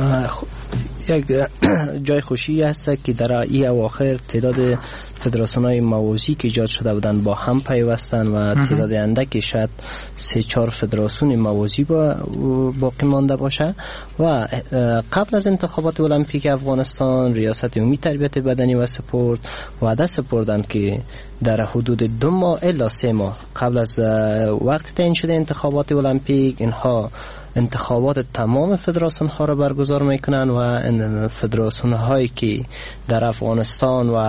یک جای خوشی است که در این اواخر تعداد فدراسیون‌های موازی که ایجاد شده بودند با هم پیوستن و تعداد اندکی شاید سه چهار فدراسیون موازی با باقی مانده باشه. و قبل از انتخابات المپیک افغانستان ریاست عمومی تربیت بدنی و سپورت وعده سپردند که در حدود دو ماه الی سه ماه قبل از وقت تعیین شده انتخابات المپیک اینها انتخابات تمام فدراسیون ها را برگزار میکنن و فدراسیون هایی که در افغانستان و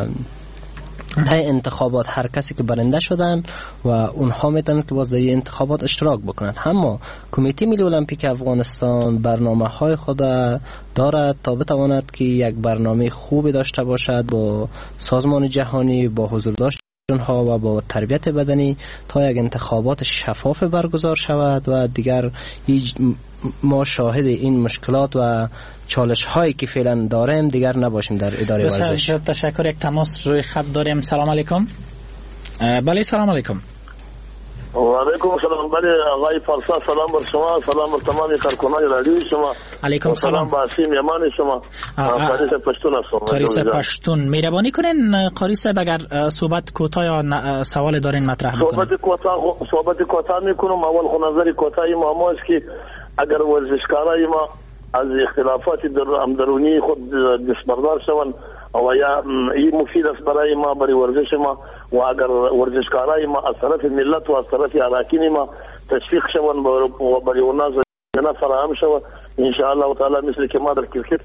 در انتخابات هر کسی که برنده شدن و اونها میتونن که باز در انتخابات اشتراک بکنن. اما کمیته ملی المپیک افغانستان برنامه های خود دارد تا بتواند که یک برنامه خوبی داشته باشد با سازمان جهانی، با حضور داشت ها و با تربیت بدنی تا یک انتخابات شفاف برگزار شود و دیگر هیچ ما شاهد این مشکلات و چالش هایی که فعلا داریم دیگر نباشیم در اداره ورزش. تشکر. یک تماس روی خط داریم. سلام علیکم. بله سلام علیکم. و علیکم السلام. بله آقای پارسا سلام بر شما، سلام بر تمام کارکنان رادیو شما. علیکم سلام. سلام باسیم یمان شما. قاری پشتون هستم. قاری پشتون مهربانی کنین قاری صاحب اگر صحبت کوتاه یا سوال دارین مطرح بکنین. صحبت کوتاه صحبت کوتاه میکنم. اول خو نظر کوتاه ما است که اگر ورزشکارای ما از اختلافات در اندرونی خود دستبردار شوند و یا این مفید است برای ما، برای ورزش ما، و اگر ورزشکارای ما از طرف ملت و از طرف اراکین ما تشویق شوند و برای اونا زمینه فراهم شود ان شاء الله تعالی، مثل که ما در کرکت.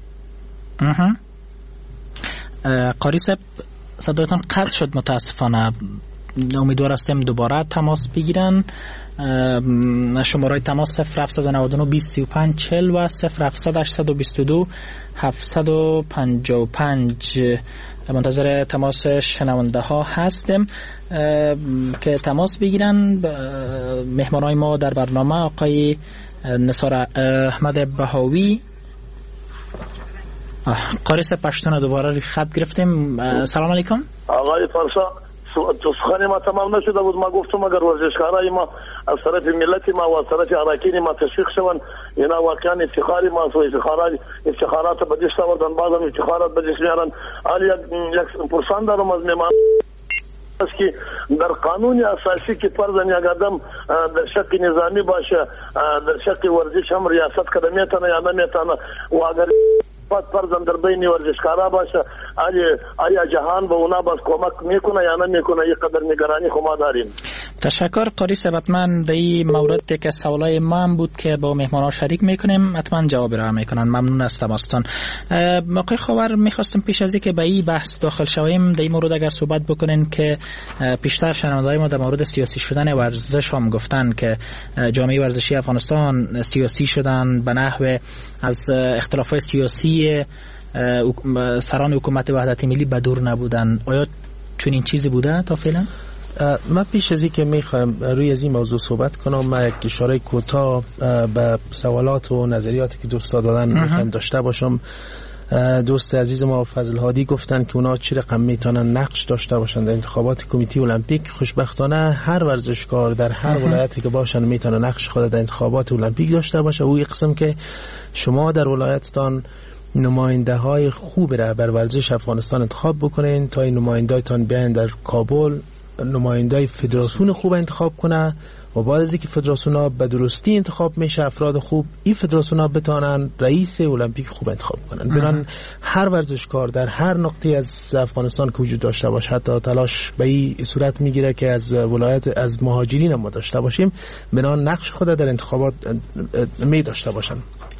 قاری صاحب صدایتان قطع شد متاسفانه، امیدوار هستیم دوباره تماس بگیرن. شماره تماس صفر هفت نه نه بیست سی و پنج چهل و صفر هفت هشت دو دو هفت پنج پنج. منتظر تماس شنونده ها هستیم که تماس بگیرن. مهمانای ما در برنامه آقای نثار احمد بهاوی. قاری صاحب پشتون دوباره روی خط گرفتیم. سلام علیکم آقای فرسا، سخنی ما تمام نشده بود. ما گفتم اگر ورزشکارای ما از طرف ملت ما و از طرف اراکین ما تشویق شوند، اینا واقعا افتخاری ما و افتخارات افتخارات به دست آوردن، بعضم افتخارات به دست میارن. حالی یک پرسان دارم از مهمان است که در قانون اساسی که فرضاً یک آدم در شق نظامی باشه، در شق ورزش هم ریاست کده میتونه یا نمیتونه، و اگر فرضاً در بین ورزشکارا باشه آیا جهان به اونا باز کمک میکنه یا نمیکنه؟ یک قدر نگرانی خو ما داریم. تشکر قاری صاحب. حتما در این مورد که سوالای ما هم بود که با مهمانا شریک میکنیم، حتما جواب را میکنن. ممنون از تماستان. آقای خاور، میخواستم پیش از اینکه به این بحث داخل شویم در این مورد اگر صحبت بکنین که پیشتر شنونده‌های ما در مورد سیاسی شدن ورزش هم گفتن که جامعه ورزشی افغانستان سیاسی شدن به نحو از اختلافات سیاسی سران حکومت وحدت ملی بدور نبودن. آیا چنین چیزی بوده تا فعلا؟ من پیش از این که میخوایم روی از این موضوع صحبت کنم، من یک اشاره کوتاه به سوالات و نظریاتی که دوستا دادن میخوایم داشته باشم. دوست عزیز ما فضل هادی گفتن که اونا چی رقم میتونن نقش داشته باشن در انتخابات کمیته المپیک. خوشبختانه هر ورزشکار در هر ولایتی که باشن میتونه نقش خود در انتخابات المپیک داشته باشه. او قسم که شما در ولایتتان نماینده های خوب را بر ورزش افغانستان انتخاب بکنین، تا این نماینده‌تان بیان در کابل نماینده فدراسیون خوب انتخاب کنه، و بعد از اینکه فدراسیون ها به درستی انتخاب میشه افراد خوب، این فدراسیون ها بتانن رئیس المپیک خوب انتخاب کنن. بران هر ورزشکار در هر نقطه از افغانستان که وجود داشته باشه، حتی تلاش به این صورت میگیره که از ولایت از مهاجرین ما داشته باشیم، بران نقش خود در انتخابات می داشته باشن.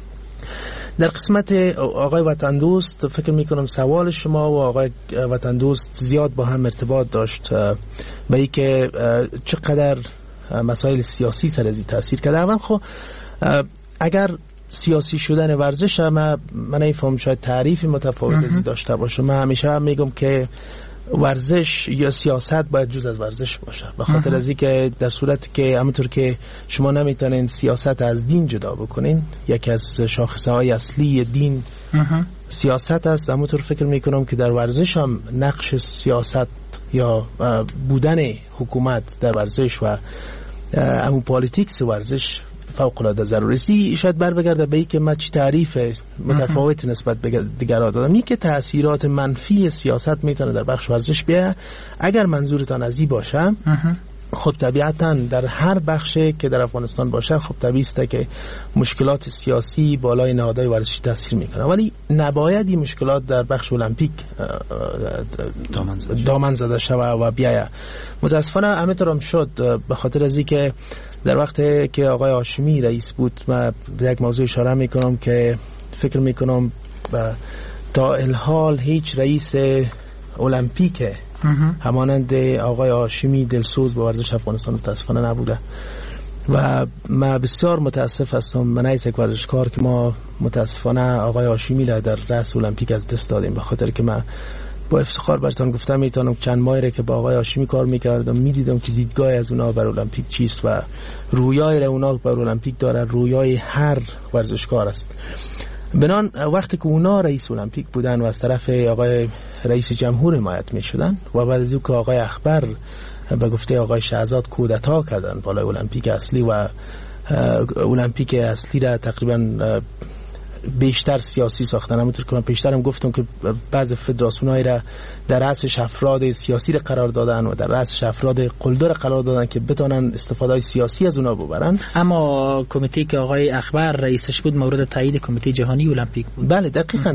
در قسمت آقای وطن دوست فکر میکنم سوال شما و آقای وطن دوست زیاد با هم ارتباط داشت به این که چقدر مسائل سیاسی سر ازی تاثیر کرده. اول خب اگر سیاسی شدن ورزش من من نفهم شاید تعریف متفاوت ازی داشته باشه. من همیشه میگم که ورزش یا سیاست باید جز از ورزش باشه، به خاطر از اینکه در صورتی که همونطور که شما نمیتونین سیاست از دین جدا بکنین، یکی از شاخصه های اصلی دین سیاست است، همونطور فکر میکنم که در ورزش هم نقش سیاست یا بودن حکومت در ورزش و همون پالیتیکس ورزش فوق العاده ضروری است. شاید بر بگرده به این که من چی تعریف متفاوت نسبت به دیگران دادم. این که تأثیرات منفی سیاست میتونه در بخش ورزش بیاد. اگر منظورتان از این باشه، خب طبیعتاً در هر بخشی که در افغانستان باشه، خب طبیعی است که مشکلات سیاسی بالای نهادهای ورزشی تاثیر میکنه، ولی نباید این مشکلات در بخش المپیک دامن زده شود و بیاید. متاسفانه همینطور هم شد، به خاطر از اینکه در وقتی که آقای هاشمی رئیس بود، من به یک موضوع اشاره میکنم که فکر میکنم تا الحال هیچ رئیس المپیک همانند آقای هاشمی دلسوز به ورزش افغانستان متاسفانه نبوده و من بسیار متاسف هستم. من از یک ورزشکار که ما متاسفانه آقای هاشمی را در رأس المپیک از دست دادیم، به خاطر که من با افتخار براتون گفتم میتونم چند ماهی که با آقای هاشمی کار میکردم میدیدم که دیدگاه از اونا بر المپیک چیست و رویای اونا بر المپیک داره رویای هر ورزشکار است. بنان وقتی که اونا رئیس المپیک بودن و از طرف آقای رئیس جمهور حمایت میشدن و بعد از اینکه آقای اخبر به گفته آقای شهزاد کودتا کردن بالای المپیک اصلی و المپیک اصلی را تقریبا بیشتر سیاسی ساختن. همونطور که من پیشترم گفتم که بعض فدراسیون‌های را در رأسش افراد سیاسی را قرار دادن و در رأسش افراد قلدر قرار دادن که بتونن استفاده سیاسی از اونا ببرن. اما کمیته که آقای اخبر رئیسش بود مورد تایید کمیته جهانی المپیک بود. بله دقیقاً.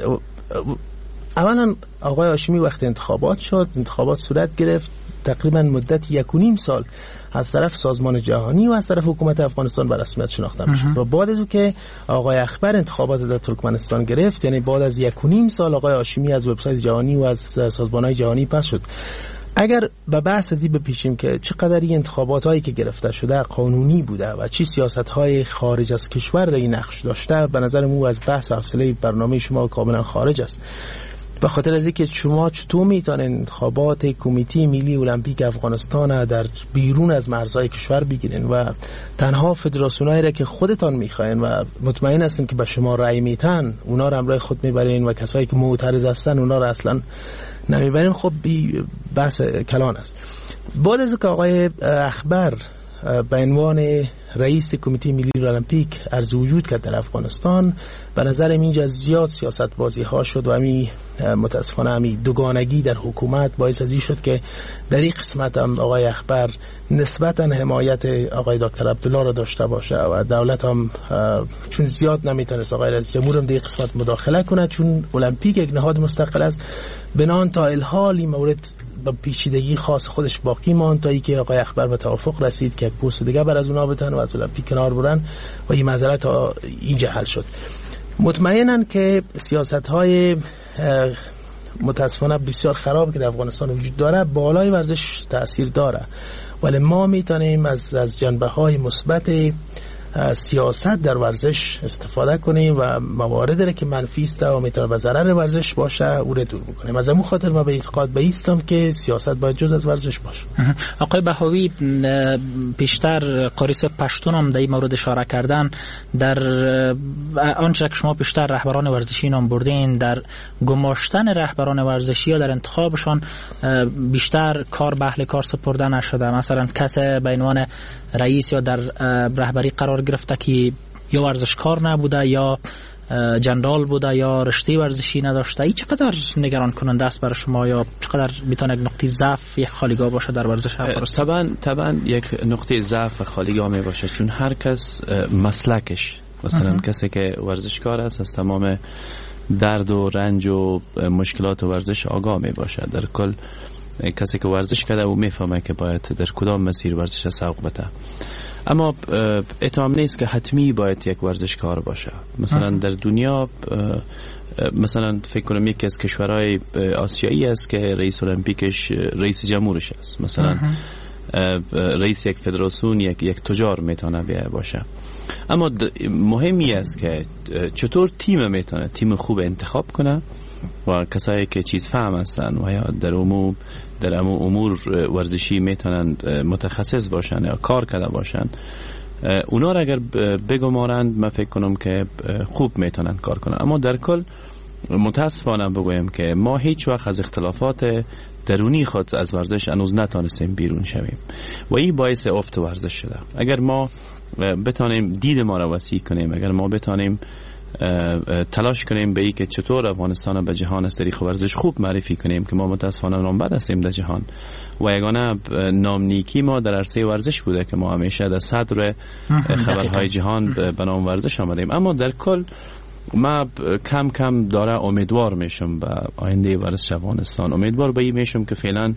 اولا آقای هاشمی وقتی انتخابات شد، انتخابات صورت گرفت، تقریبا مدت یک و نیم سال از طرف سازمان جهانی و از طرف حکومت افغانستان به رسمیت شناخته میشد و بعد از او که آقای اخبر انتخابات در ترکمنستان گرفت، یعنی بعد از یک و نیم سال آقای هاشمی از وبسایت جهانی و از سازمان‌های جهانی پس شد. اگر به بحث ازی بپیشیم که چقدر این انتخابات هایی که گرفته شده قانونی بوده و چی سیاست های خارج از کشور در این نقش داشته، به نظر من از بحث و حوصله برنامه شما کاملا خارج است. به خاطر از اینکه شما چطور میتونین انتخابات کمیته ملی المپیک افغانستان در بیرون از مرزهای کشور بگیرین و تنها فدراسیونایی را که خودتان میخواین و مطمئن هستین که به شما رأی میتن اونا را همراه خود میبرین و کسایی که معترض هستن اونا را اصلا نمیبرین، خب بی بحث کلان است. بعد از اینکه آقای اخبر به عنوان رئیس کمیته ملی المپیک عرض وجود کرد در افغانستان، به نظر اینجا زیاد سیاست بازی ها شد و همی متاسفانه همی دوگانگی در حکومت باعث ازی شد که در این قسمت هم آقای اخبر نسبتا حمایت آقای دکتر عبدالله را داشته باشه و دولت هم چون زیاد نمیتونست آقای رئیس جمهور هم در این قسمت مداخله کنه، چون المپیک یک نهاد مستقل است. بنان تا الحال این مورد با پیچیدگی خاص خودش باقی ماند تا اینکه آقای اخبر به توافق رسید که پست دیگه بر از اونها بتن و از المپیک کنار برن و این مسئله تا اینجا حل شد. مطمئنن که سیاست‌های متاسفانه بسیار خراب که در افغانستان وجود داره بالای ورزش تأثیر داره، ولی ما میتونیم از از جنبه‌های مثبت سیاست در ورزش استفاده کنیم و مواردی را که منفی است و میتونه به ضرر ورزش باشه او را دور بکنیم. از همون خاطر ما به اعتقاد بایستم که سیاست باید جز از ورزش باشه. آقای بهاوی، پیشتر قاریس پشتون هم در این مورد اشاره کردن، در آنچه که شما پیشتر رهبران ورزشی نام بردین، در گماشتن رهبران ورزشی یا در انتخابشان بیشتر کار به اهل کار سپرده نشده. مثلا کسی به عنوان رئیس یا در رهبری قرار گرفته که یا ورزشکار نبوده یا جنرال بوده یا رشته ورزشی نداشته. این چقدر نگران کننده است برای شما یا چقدر میتونه یک نقطه ضعف یک خالیگاه باشه در ورزش افغانستان؟ طبعا طبعا یک نقطه ضعف و خالیگاه می باشه، چون هر کس مسلکش، مثلا اه. کسی که ورزشکار است از تمام درد و رنج و مشکلات و ورزش آگاه می باشه. در کل کسی که ورزش کرده او میفهمه که باید در کدام مسیر ورزش سوق بده. اما اتهام نیست که حتمی باید یک ورزشکار باشه. مثلا در دنیا مثلا فکر کنم یکی از کشورهای آسیایی است که رئیس المپیکش رئیس جمهورش است. مثلا رئیس یک فدراسیون یک یک تجار میتونه بیای باشه. اما مهمی است که چطور تیم میتونه تیم خوب انتخاب کنه و کسایی که چیز فهم هستن و یا در امور در امور ورزشی میتونن متخصص باشن یا کار کرده باشن، اونا را اگر بگمارند من فکر کنم که خوب میتونن کار کنن. اما در کل متاسفانه بگویم که ما هیچ وقت از اختلافات درونی خود از ورزش هنوز نتونستیم بیرون شویم و این باعث افت ورزش شده. اگر ما بتانیم دید ما را وسیع کنیم، اگر ما بتانیم تلاش کنیم به ای که چطور افغانستان به جهان از طریق ورزش خوب معرفی کنیم که ما متاسفانه نامبد هستیم در جهان و یگانه نام نیکی ما در عرصه ورزش بوده که ما همیشه در صدر خبرهای جهان به نام ورزش آمدیم. اما در کل ما کم کم داره امیدوار میشم به آینده ورزش افغانستان. امیدوار به این میشم که فعلا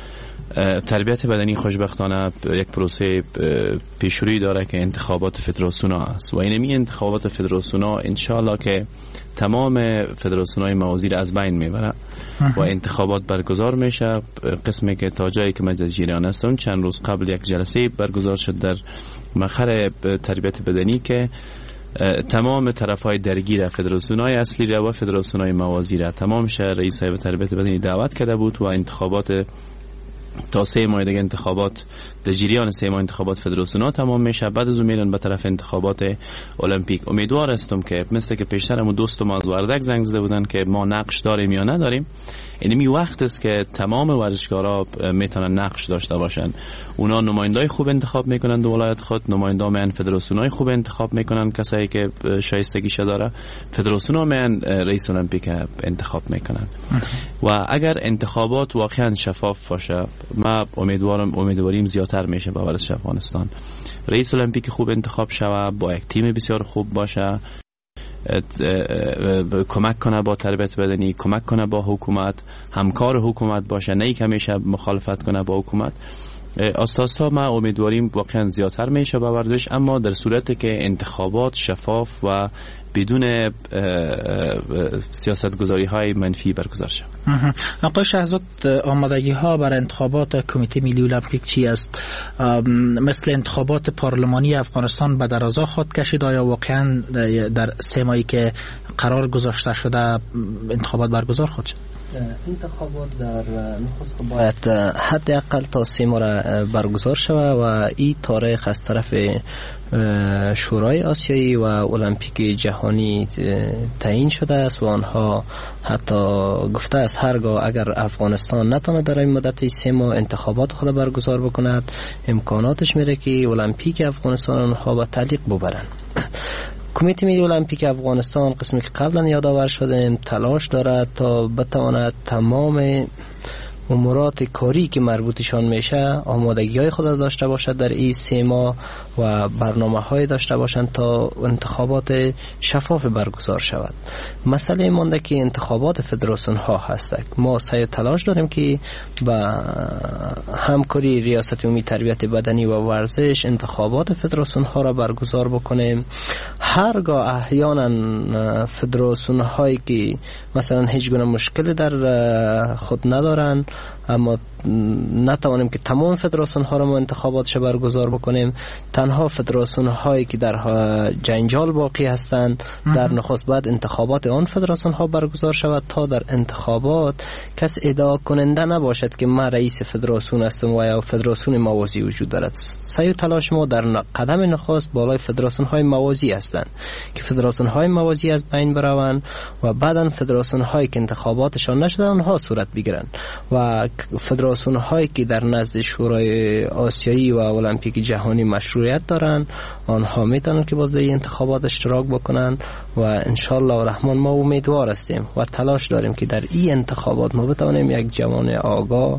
تربیت بدنی خوشبختانه یک پروسه پیشروی داره که انتخابات فدراسیونا است و اینمی انتخابات فدراسیونا انشالله که تمام فدراسیونای موازی از بین میبره و انتخابات برگزار میشه. قسمی که تا جایی که من در جریان هستم چند روز قبل یک جلسه برگزار شد در مقر تربیت بدنی که تمام طرفای درگیر فدراسیونای اصلی را و فدراسیونای موازی را تمام شهر رئیس هیئت تربیت بدنی دعوت کرده بود و انتخابات تا سه ماه دیگه انتخابات در جریان سه ماه انتخابات فدراسیون ها تمام میشه. بعد از اون میرن به طرف انتخابات المپیک. امیدوار هستم که مثل که پیشترمو دوستم از وردک زنگ زده بودن که ما نقش داریم یا نداریم، اینمی وقت است که تمام ورزشکارا میتونن نقش داشته باشن. اونا نمایندای خوب انتخاب میکنن در ولایت خود، نمایندا میان فدراسیونای خوب انتخاب میکنن، کسایی که شایستگیش داره. فدراسیونا میان رئیس المپیک انتخاب میکنن و اگر انتخابات واقعا شفاف باشه، ما امیدوارم امیدواریم زیادتر میشه به ورزش افغانستان. رئیس المپیک خوب انتخاب شوه، با یک تیم بسیار خوب باشه، کمک کنه با تربیت بدنی، کمک کنه با حکومت، همکار حکومت باشه، نه که همیشه مخالفت کنه با حکومت. آستاستا ما امیدواریم واقعا زیادتر میشه با ورزش، اما در صورتی که انتخابات شفاف و بدون سیاست گذاری های منفی برگزار شد. آقای شهزاد، آمادگی ها برای انتخابات کمیته ملی المپیک چی است؟ مثل انتخابات پارلمانی افغانستان به درازا خود کشید؟ آیا واقعا در سه ماهی که قرار گذاشته شده انتخابات برگزار خود شد؟ انتخابات در نخست باید حداقل تا سه ماه برگزار شود و این تاریخ از طرف شورای آسیایی و المپیک جهانی تعیین شده است و آنها حتی گفته است هرگاه اگر افغانستان نتونه در این مدت سه ماه انتخابات خود برگزار بکند، امکاناتش میره که المپیک افغانستان آنها به تعلیق ببرن. کمیته ملی المپیک افغانستان قسمی که قبلا یادآور شدیم تلاش دارد تا بتواند تمام امورات کاری که مربوطشان میشه آمادگی های خود داشته باشد در این سه ماه و برنامه های داشته باشند تا انتخابات شفاف برگزار شود. مسئله مانده که انتخابات فدراسیون ها هست. ما سعی تلاش داریم که با همکاری ریاست عمومی تربیت بدنی و ورزش انتخابات فدراسیون ها را برگزار بکنیم. هرگاه احیانا فدراسیون هایی که مثلا هیچ گونه مشکل در خود ندارن اما نتوانیم که تمام فدراسیون ها را ما انتخاباتش برگزار بکنیم، تنها فدراسیون هایی که در جنجال باقی هستند در نخست بعد انتخابات آن فدراسیون ها برگزار شود تا در انتخابات کس ادعا کننده نباشد که من رئیس فدراسیون هستم و یا فدراسیون موازی وجود دارد. سعی و تلاش ما در قدم نخست بالای فدراسیون های موازی هستند که فدراسیون های موازی از بین بروند و بعدا فدراسیون هایی که انتخاباتشان نشده آنها صورت بگیرند و فدراسیون هایی که در نزد شورای آسیایی و المپیک جهانی مشروعیت دارن آنها میتونن که باز در انتخابات اشتراک بکنن و انشالله الرحمن ما امیدوار هستیم و تلاش داریم که در این انتخابات ما بتوانیم یک جوان آگاه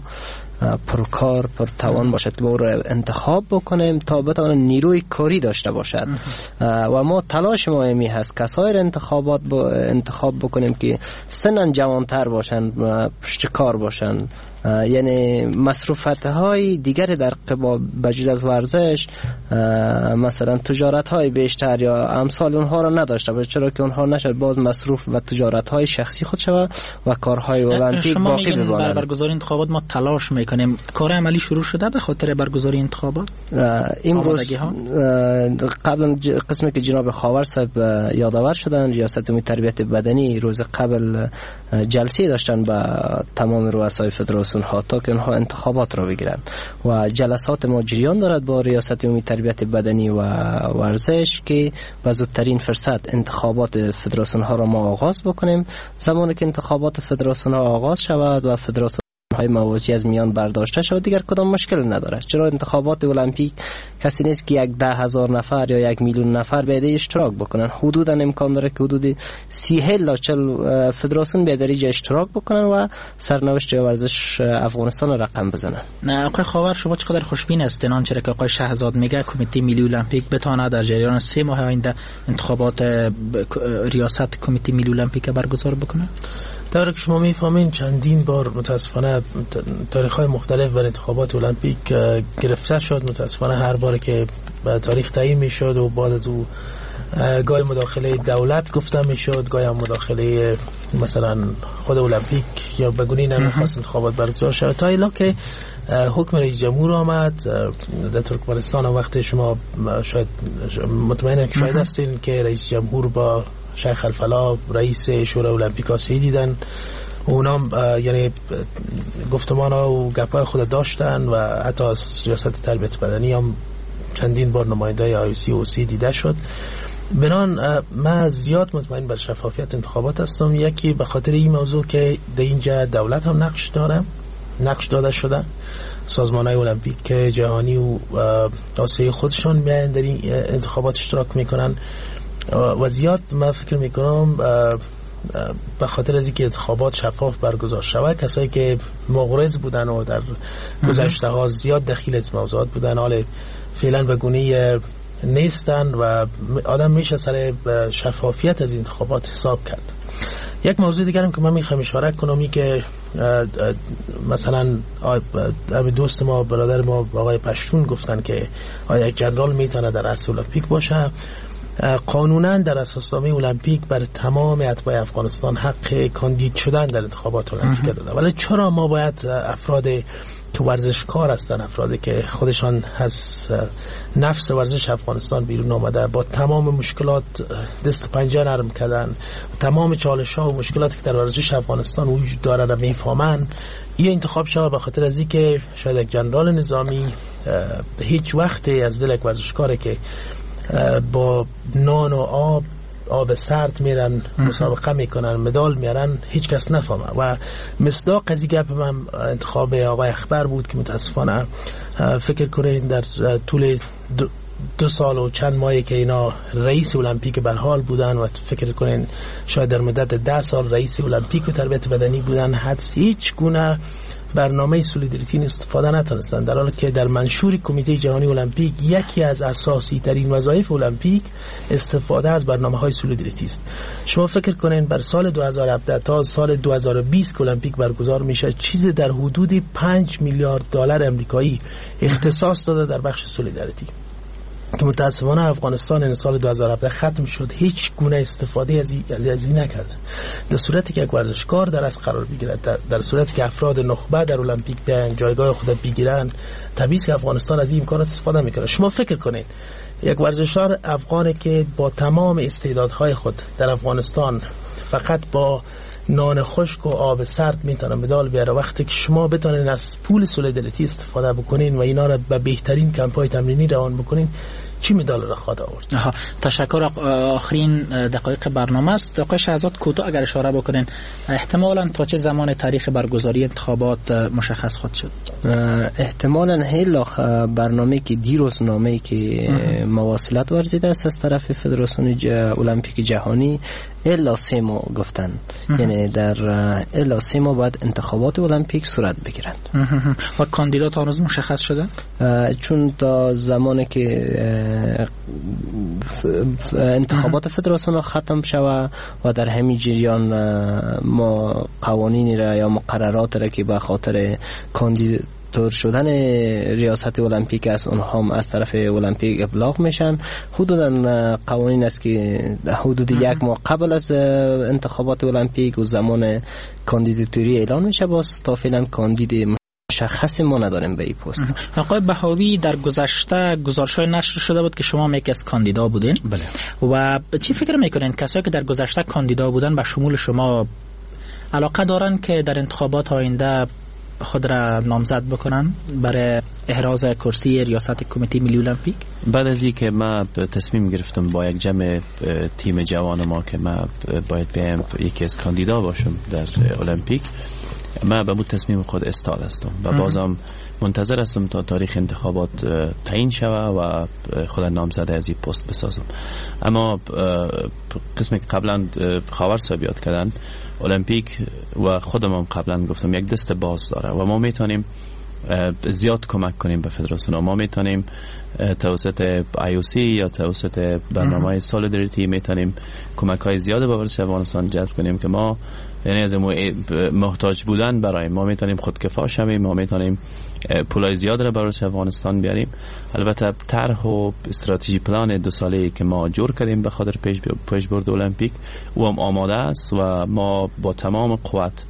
پرکار پرتوان باشد که با رو انتخاب بکنیم تا بتوانیم نیروی کاری داشته باشد و ما تلاش ما می هست کسایی را انتخابات با انتخاب بکنیم که سنن جوانتر باشن، پشت کار باشن، یعنی مصروفات های دیگر در قبال بجز از ورزش مثلا تجارت های بیشتر یا امثال اونها را نداشته باشه، چرا که اونها نشد باز مصروف و تجارت های شخصی خود شود و کارهای المپیک باقی بماند. برای برگزاری انتخابات ما تلاش میکنیم، کار عملی شروع شده به خاطر برگزاری انتخابات؟ امروز قبلا قسمی که جناب خاور صاحب یادآور شدن ریاست عمومی تربیت بدنی روز قبل جلسه داشتن با تمام رؤسای فدراسیون ها تا که اونها انتخابات را بگیرن و جلسات ما جریان دارد با ریاست عمومی تربیت بدنی و ورزش که به زودترین فرصت انتخابات فدراسیون ها را ما آغاز بکنیم. زمانی که انتخابات فدراسیون ها آغاز شود و فدراسیون های موازی از میان برداشته شود دیگر کدام مشکل نداره، چرا انتخابات المپیک کسی نیست که یک ده هزار نفر یا یک میلیون نفر به اشتراک بکنن، حدودا امکان داره که حدود سی هل چل فدراسیون به درجه اشتراک بکنن و سرنوشت ورزش افغانستان رقم بزنن. نه آقای خاور شما چقدر خوشبین هستین آنچه که آقای شهزاد میگه کمیته ملی المپیک بتونه در جریان سه ماه آینده انتخابات ریاست کمیته ملی المپیک برگزار بکنه؟ طوری که شما میفهمین چندین بار متاسفانه تاریخ‌های مختلف بر انتخابات المپیک گرفته شد، متاسفانه هر بار که تاریخ تعیین میشد و بعد از او گاهی مداخله دولت گفته میشد، گاهی هم مداخله مثلا خود المپیک یا بگونی نمیخواست انتخابات برگزار شد تا ایلا که حکم رئیس جمهور آمد در ترکمنستان. وقتی شما شاید مطمئنم که شاید هستین که رئیس جمهور با شیخ الفلا رئیس شورای المپیک آسیایی دیدن اونا یعنی گفتمان ها و گپای خود داشتن و حتی از ریاست تربیت بدنی هم چندین بار نماینده آی سی و سی دیده شد. بنان من زیاد مطمئن بر شفافیت انتخابات هستم، یکی به خاطر این موضوع که در اینجا دولت هم نقش داره، نقش داده شده، سازمان‌های المپیک جهانی و آسیایی خودشون میان در این انتخابات اشتراک میکنن و زیاد من فکر میکنم به خاطر از اینکه انتخابات شفاف برگزار شود، کسایی که مغرض بودن و در گذشته ها زیاد دخیل از موضوعات بودن حالا فعلا به گونه نیستن و آدم میشه سر شفافیت از انتخابات حساب کرد. یک موضوع دیگرم که من میخوام اشاره کنم این که مثلا دوست ما برادر ما آقای پشتون گفتن که آیا یک جنرال میتونه در رأس المپیک باشه. قانونا در اساسنامه المپیک بر تمام اتباع افغانستان حق کاندید شدن در انتخابات المپیک داده، ولی چرا ما باید افراد که ورزشکار هستن، افرادی که خودشان از نفس ورزش افغانستان بیرون آمده، با تمام مشکلات دست و پنجه نرم کردن، تمام چالش ها و مشکلاتی که در ورزش افغانستان وجود داره را میفهمن، این انتخاب شود به خاطر از اینکه شاید یک جنرال نظامی هیچ وقتی از دل یک ورزشکاری که با نان و آب آب سرد میرن مسابقه میکنن مدال میارن هیچ کس نفهمه. و مصداق از این گپ من انتخاب آقای اخبر بود که متاسفانه فکر کنین در طول دو, دو سال و چند ماهی که اینا رئیس المپیک به حال بودن و فکر کنین شاید در مدت ده سال رئیس المپیک و تربیت بدنی بودن، حد هیچ گونه برنامه سولیدریتی استفاده نتونستن، در حالی که در منشور کمیته جهانی المپیک یکی از اساسی ترین وظایف المپیک استفاده از برنامه‌های سولیدریتی است. شما فکر کنین بر سال دو هزار و هفده تا سال دو هزار و بیست که المپیک برگزار میشه چیز در حدود پنج میلیارد دلار آمریکایی اختصاص داده در بخش سولیدریتی که متاسفانه افغانستان این سال دو هزار و هفده ختم شد، هیچ گونه استفاده از این نکرده. در صورتی که یک ورزشکار در از قرار بگیرد، در, در صورتی که افراد نخبه در المپیک بیان جایگاه خود بگیرن، طبیعی است که افغانستان از این امکانات استفاده میکنه. شما فکر کنید یک ورزشکار افغانی که با تمام استعدادهای خود در افغانستان فقط با نان خشک و آب سرد میتونه مدال بیاره، وقتی که شما بتونین از پول سولیدریتی استفاده بکنین و اینا رو به بهترین کمپای تمرینی روان بکنین، چی مدال را خواهد آورد؟ تشکر. آخرین دقایق برنامه است. آقای شهزاد کوتاه اگر اشاره بکنین احتمالاً تا چه زمان تاریخ برگزاری انتخابات مشخص خواهد شد؟ احتمالاً هیلا برنامه که دیروز نامه‌ای که مواصلت ورزیده است از طرف فدراسیون المپیک جهانی الا سه ماه گفتن، یعنی در الا سه ماه بعد انتخابات المپیک صورت بگیرند. و کاندیدات هنوز مشخص شده؟ چون تا زمانی که انتخابات فدراسیون ختم شود و در همین جریان ما قوانینی را یا مقررات را که به خاطر کاندید تور شدن ریاست المپیک است اونها هم از طرف المپیک ابلاغ میشن. حدودا قوانین است که حدود یک ماه قبل از انتخابات المپیک و زمان کاندیداتوری اعلان میشه، باز تا فعلا کاندید مشخصی ما نداریم به این پست. آقای بهاوی در گذشته گزارش‌های نشر شده بود که شما هم یکی از کاندیدا بودین. بله. و چی فکر میکنین کسایی که در گذشته کاندیدا بودن به شمول شما علاقه دارن که در انتخابات آینده خود را نامزد بکنن برای احراز کرسی ریاست کمیته ملی المپیک؟ بعد از اینکه ما تصمیم گرفتم با یک جمع تیم جوان ما که ما باید بیام یکی از کاندیدا باشم در المپیک، ما به مود تصمیم خود استاد هستم و بازم منتظر هستم تا تاریخ انتخابات تعیین شود و خود نامزد از این پست بسازم. اما قسمی که قبلا خاور صاحب یاد کردن، المپیک و خودم هم قبلا گفتم یک دست باز داره و ما میتونیم زیاد کمک کنیم به فدراسیون. ما میتونیم توسط آی او سی یا توسط برنامه سولیدریتی میتونیم کمک های زیاد به ورزش افغانستان جذب کنیم که ما یعنی از محتاج بودن برای ما میتونیم خودکفا شویم، ما میتونیم پولای زیاد را برای افغانستان بیاریم. البته طرح و استراتژی پلان دو ساله‌ای که ما جور کردیم به خاطر پیش پیش برد المپیک او هم آماده است و ما با تمام قوت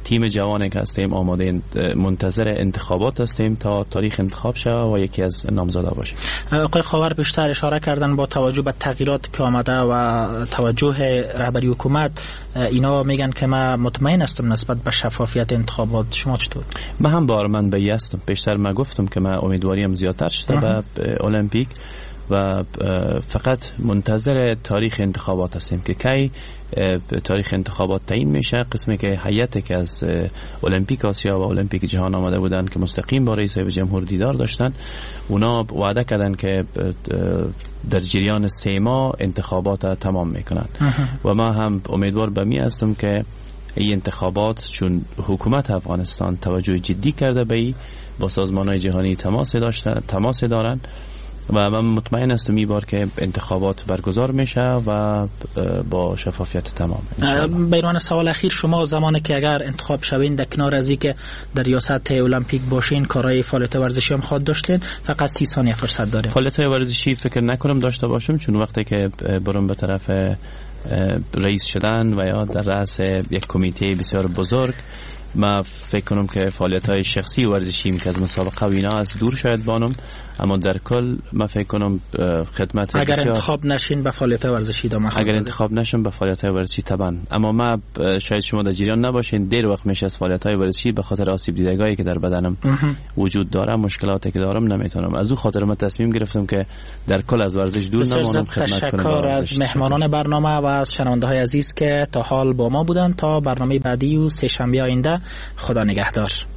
تیم جوانی که هستیم آماده منتظر انتخابات هستیم تا تاریخ انتخاب شه و یکی از نامزدا باشیم. آقای خاور بیشتر اشاره کردن با توجه به تغییرات که آمده و توجه رهبری حکومت، اینا میگن که ما مطمئن هستم نسبت به شفافیت انتخابات. شما چطور؟ من هم بارمن به هستم. بیشتر ما گفتم که من امیدواریم زیادتر شده به المپیک و فقط منتظر تاریخ انتخابات هستیم که کی تاریخ انتخابات تعیین میشه. قسمی که هیئتی که از المپیک آسیا و المپیک جهان آمده بودن که مستقیم با رئیس جمهور دیدار داشتن، اونا وعده کردن که در جریان سه ماه انتخابات تمام میکنن و ما هم امیدوار به می هستم که این انتخابات، چون حکومت افغانستان توجه جدی کرده به این، با سازمان‌های جهانی تماس داشتن تماس دارن و من مطمئن هستم این بار که انتخابات برگزار میشه و با شفافیت تمام. بیرون سوال اخیر، شما زمانی که اگر انتخاب شوین در کنار از اینکه در ریاست المپیک باشین کارهای فعالیت ورزشی هم خواهد داشتین، فقط سی ثانیه فرصت داریم. فعالیت ورزشی فکر نکنم داشته باشم، چون وقتی که برم به طرف رئیس شدن و یا در رأس یک کمیته بسیار بزرگ، ما فکر کنم که فعالیت‌های شخصی ورزشیم که از مسابقه و اینا از دور شاید بانم، اما در کل ما فکر کنم خدمت اگر بسیار... انتخاب نشین به فعالیت ورزشی ادامه خواهد اگر انتخاب نشم به فعالیت ورزشی طبعا، اما ما شاید شما در جریان نباشین، دیر وقت میشه از فعالیت‌های ورزشی به خاطر آسیب دیدگاهی که در بدنم وجود داره، مشکلاتی که دارم، نمیتونم. از او خاطر من تصمیم گرفتم که در کل از ورزش دور نمانم، خدمت کنم. تشکر از مهمانان برنامه و از شنونده‌های عزیز که تا حال با ما بودن. تا برنامه بعدی و سه شنبه آینده، خدا نگهدار.